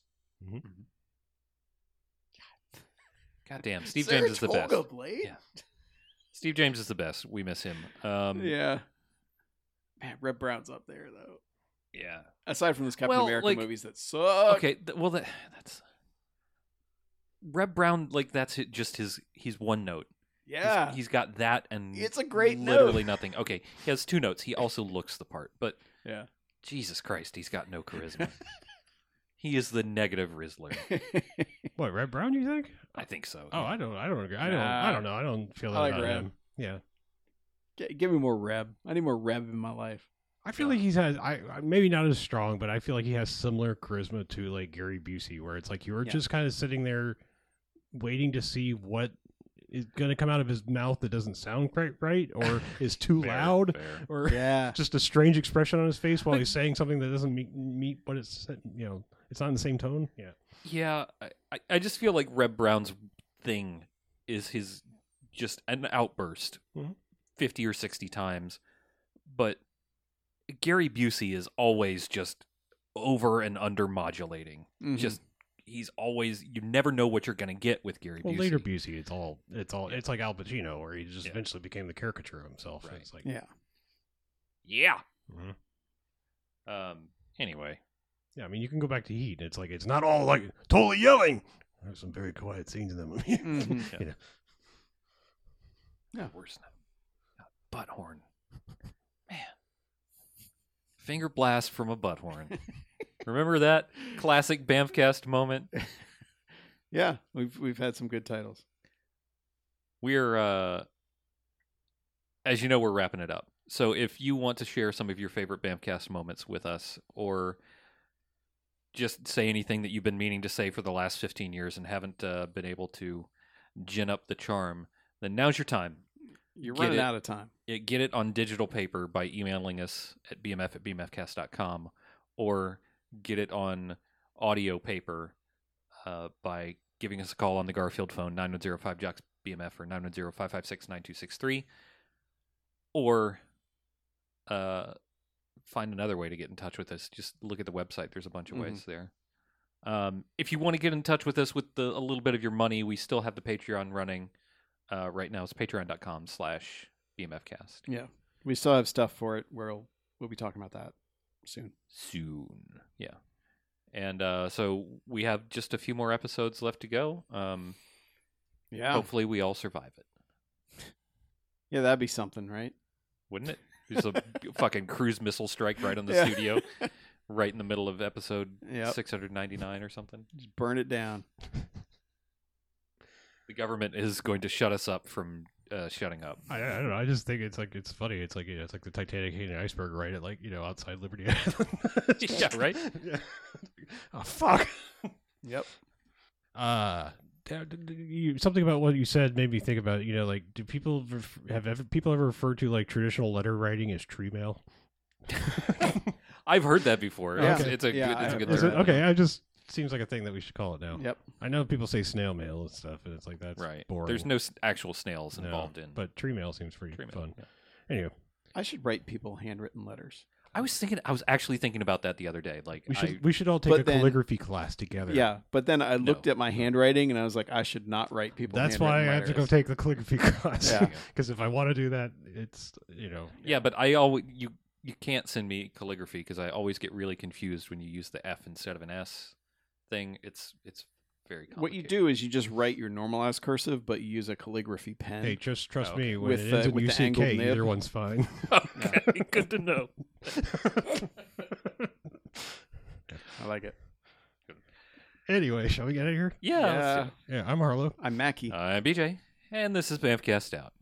God damn, Steve James is the best. Saratoga Blade? Yeah. Steve James is the best. We miss him. Um, Yeah. Man, Reb Brown's up there, though. yeah. Aside from those Captain Well, America like- movies that suck. Okay. Th- well, that, that's Reb Brown. Like that's it, just his. He's one note. He's- Yeah. he's got that, and It's a great note. literally nothing. Okay, he has two notes. He also looks the part, but Yeah. Jesus Christ, he's got no charisma. He is the negative Rizzler. What, Reb Brown, you think? I think so. Oh, I don't I don't agree. I don't Nah. I don't know. I don't feel that I like about Reb. him. Yeah. G- Give me more Reb. I need more Reb in my life. I feel like he's had I I- maybe not as strong, but I feel like he has similar charisma to like Gary Busey, where it's like you were Yeah. just kind of sitting there waiting to see what is going to come out of his mouth that doesn't sound quite right, or is too Fair, loud, fair. or Yeah. just a strange expression on his face while he's saying something that doesn't meet, meet what it's you know it's not in the same tone. Yeah. Yeah, I, I- I just feel like Reb Brown's thing is his just an outburst Mhm. fifty or sixty times. But Gary Busey is always just over and under modulating. Mhm. Just he's always you never know what you're going to get with Gary Well, Busey. later Busey, it's all it's all Yeah. it's like Al Pacino, where he just Yeah. eventually became the caricature of himself. Right. It's like Yeah. Yeah. Mhm. Um anyway, Yeah, I mean, you can go back to Heat, and it's like it's not all like totally yelling. There's some very quiet scenes in that movie. Mhm. Yeah. You know. Yeah. Worse than a butt horn. Man. Finger blast from a butt horn. Remember that classic Bamfcast moment? Yeah. We've we've had some good titles. We're uh as you know, we're wrapping it up. So if you want to share some of your favorite Bamfcast moments with us, or just say anything that you've been meaning to say for the last fifteen years and haven't uh, been able to gin up the charm, then now's your time. You're Get running it. out of time. It, get it on digital paper by emailing us at b m f at b m f cast dot com, or get it on audio paper uh, by giving us a call on the Garfield phone, nine one zero five jocks B M F or nine one zero five five six nine two six three, or uh, find another way to get in touch with us. Just look at the website. There's a bunch of Mhm. ways there. Um, if you want to get in touch with us with the, a little bit of your money, we still have the Patreon running. Uh, right now it's patreon.com slash bmfcast. Yeah. We still have stuff for it. Where we'll, we'll be talking about that soon. Soon. Yeah. And uh, so we have just a few more episodes left to go. Um, Yeah. Hopefully we all survive it. Yeah, that'd be something, right? Wouldn't it? There's a fucking cruise missile strike right on the Yeah. studio, right in the middle of episode Yep. six hundred ninety-nine or something. Just burn it down. The government is going to shut us up from uh, shutting up. I, I don't know. I just think it's like it's funny. It's like you know, it's like the Titanic hitting an iceberg right at like you know outside Liberty Island. Yeah, right? Yeah. Oh fuck. Yep. Uh, d- d- d- you, something about what you said made me think about you know like do people ref- have ever people ever referred to like traditional letter writing as tree mail? I've heard that before. Yeah. It's, it's a Yeah, good, it's a I- good Is term. it? Okay, I just seems like a thing that we should call it now. Yep. I know people say snail mail and stuff, and it's like that's Right. boring. There's no s- actual snails No, involved in but tree mail seems pretty tree mail. fun. Yeah. Anyway, I should write people handwritten letters. I was thinking. I was actually thinking about that the other day. Like, we should I, we should all take but a then- calligraphy class together. Yeah, but then I looked No. at my handwriting and I was like, I should not write people. That's why I handwritten have to go letters. take the calligraphy class. Yeah. Because if I want to do that, it's you know. yeah, but I always you you can't send me calligraphy because I always get really confused when you use the F instead of an S thing. It's it's very complicated. What you do is you just write your normalized cursive, but you use a calligraphy pen. Hey, just trust Oh, me. When With it the- ends in with U the C angled K, nib. either one's fine. Okay, good to know. I like it. Anyway, shall we get out of here? Yeah. let's do it. Yeah, I'm Harlow. I'm Mackie. I'm B J, and this is Bamfcast out.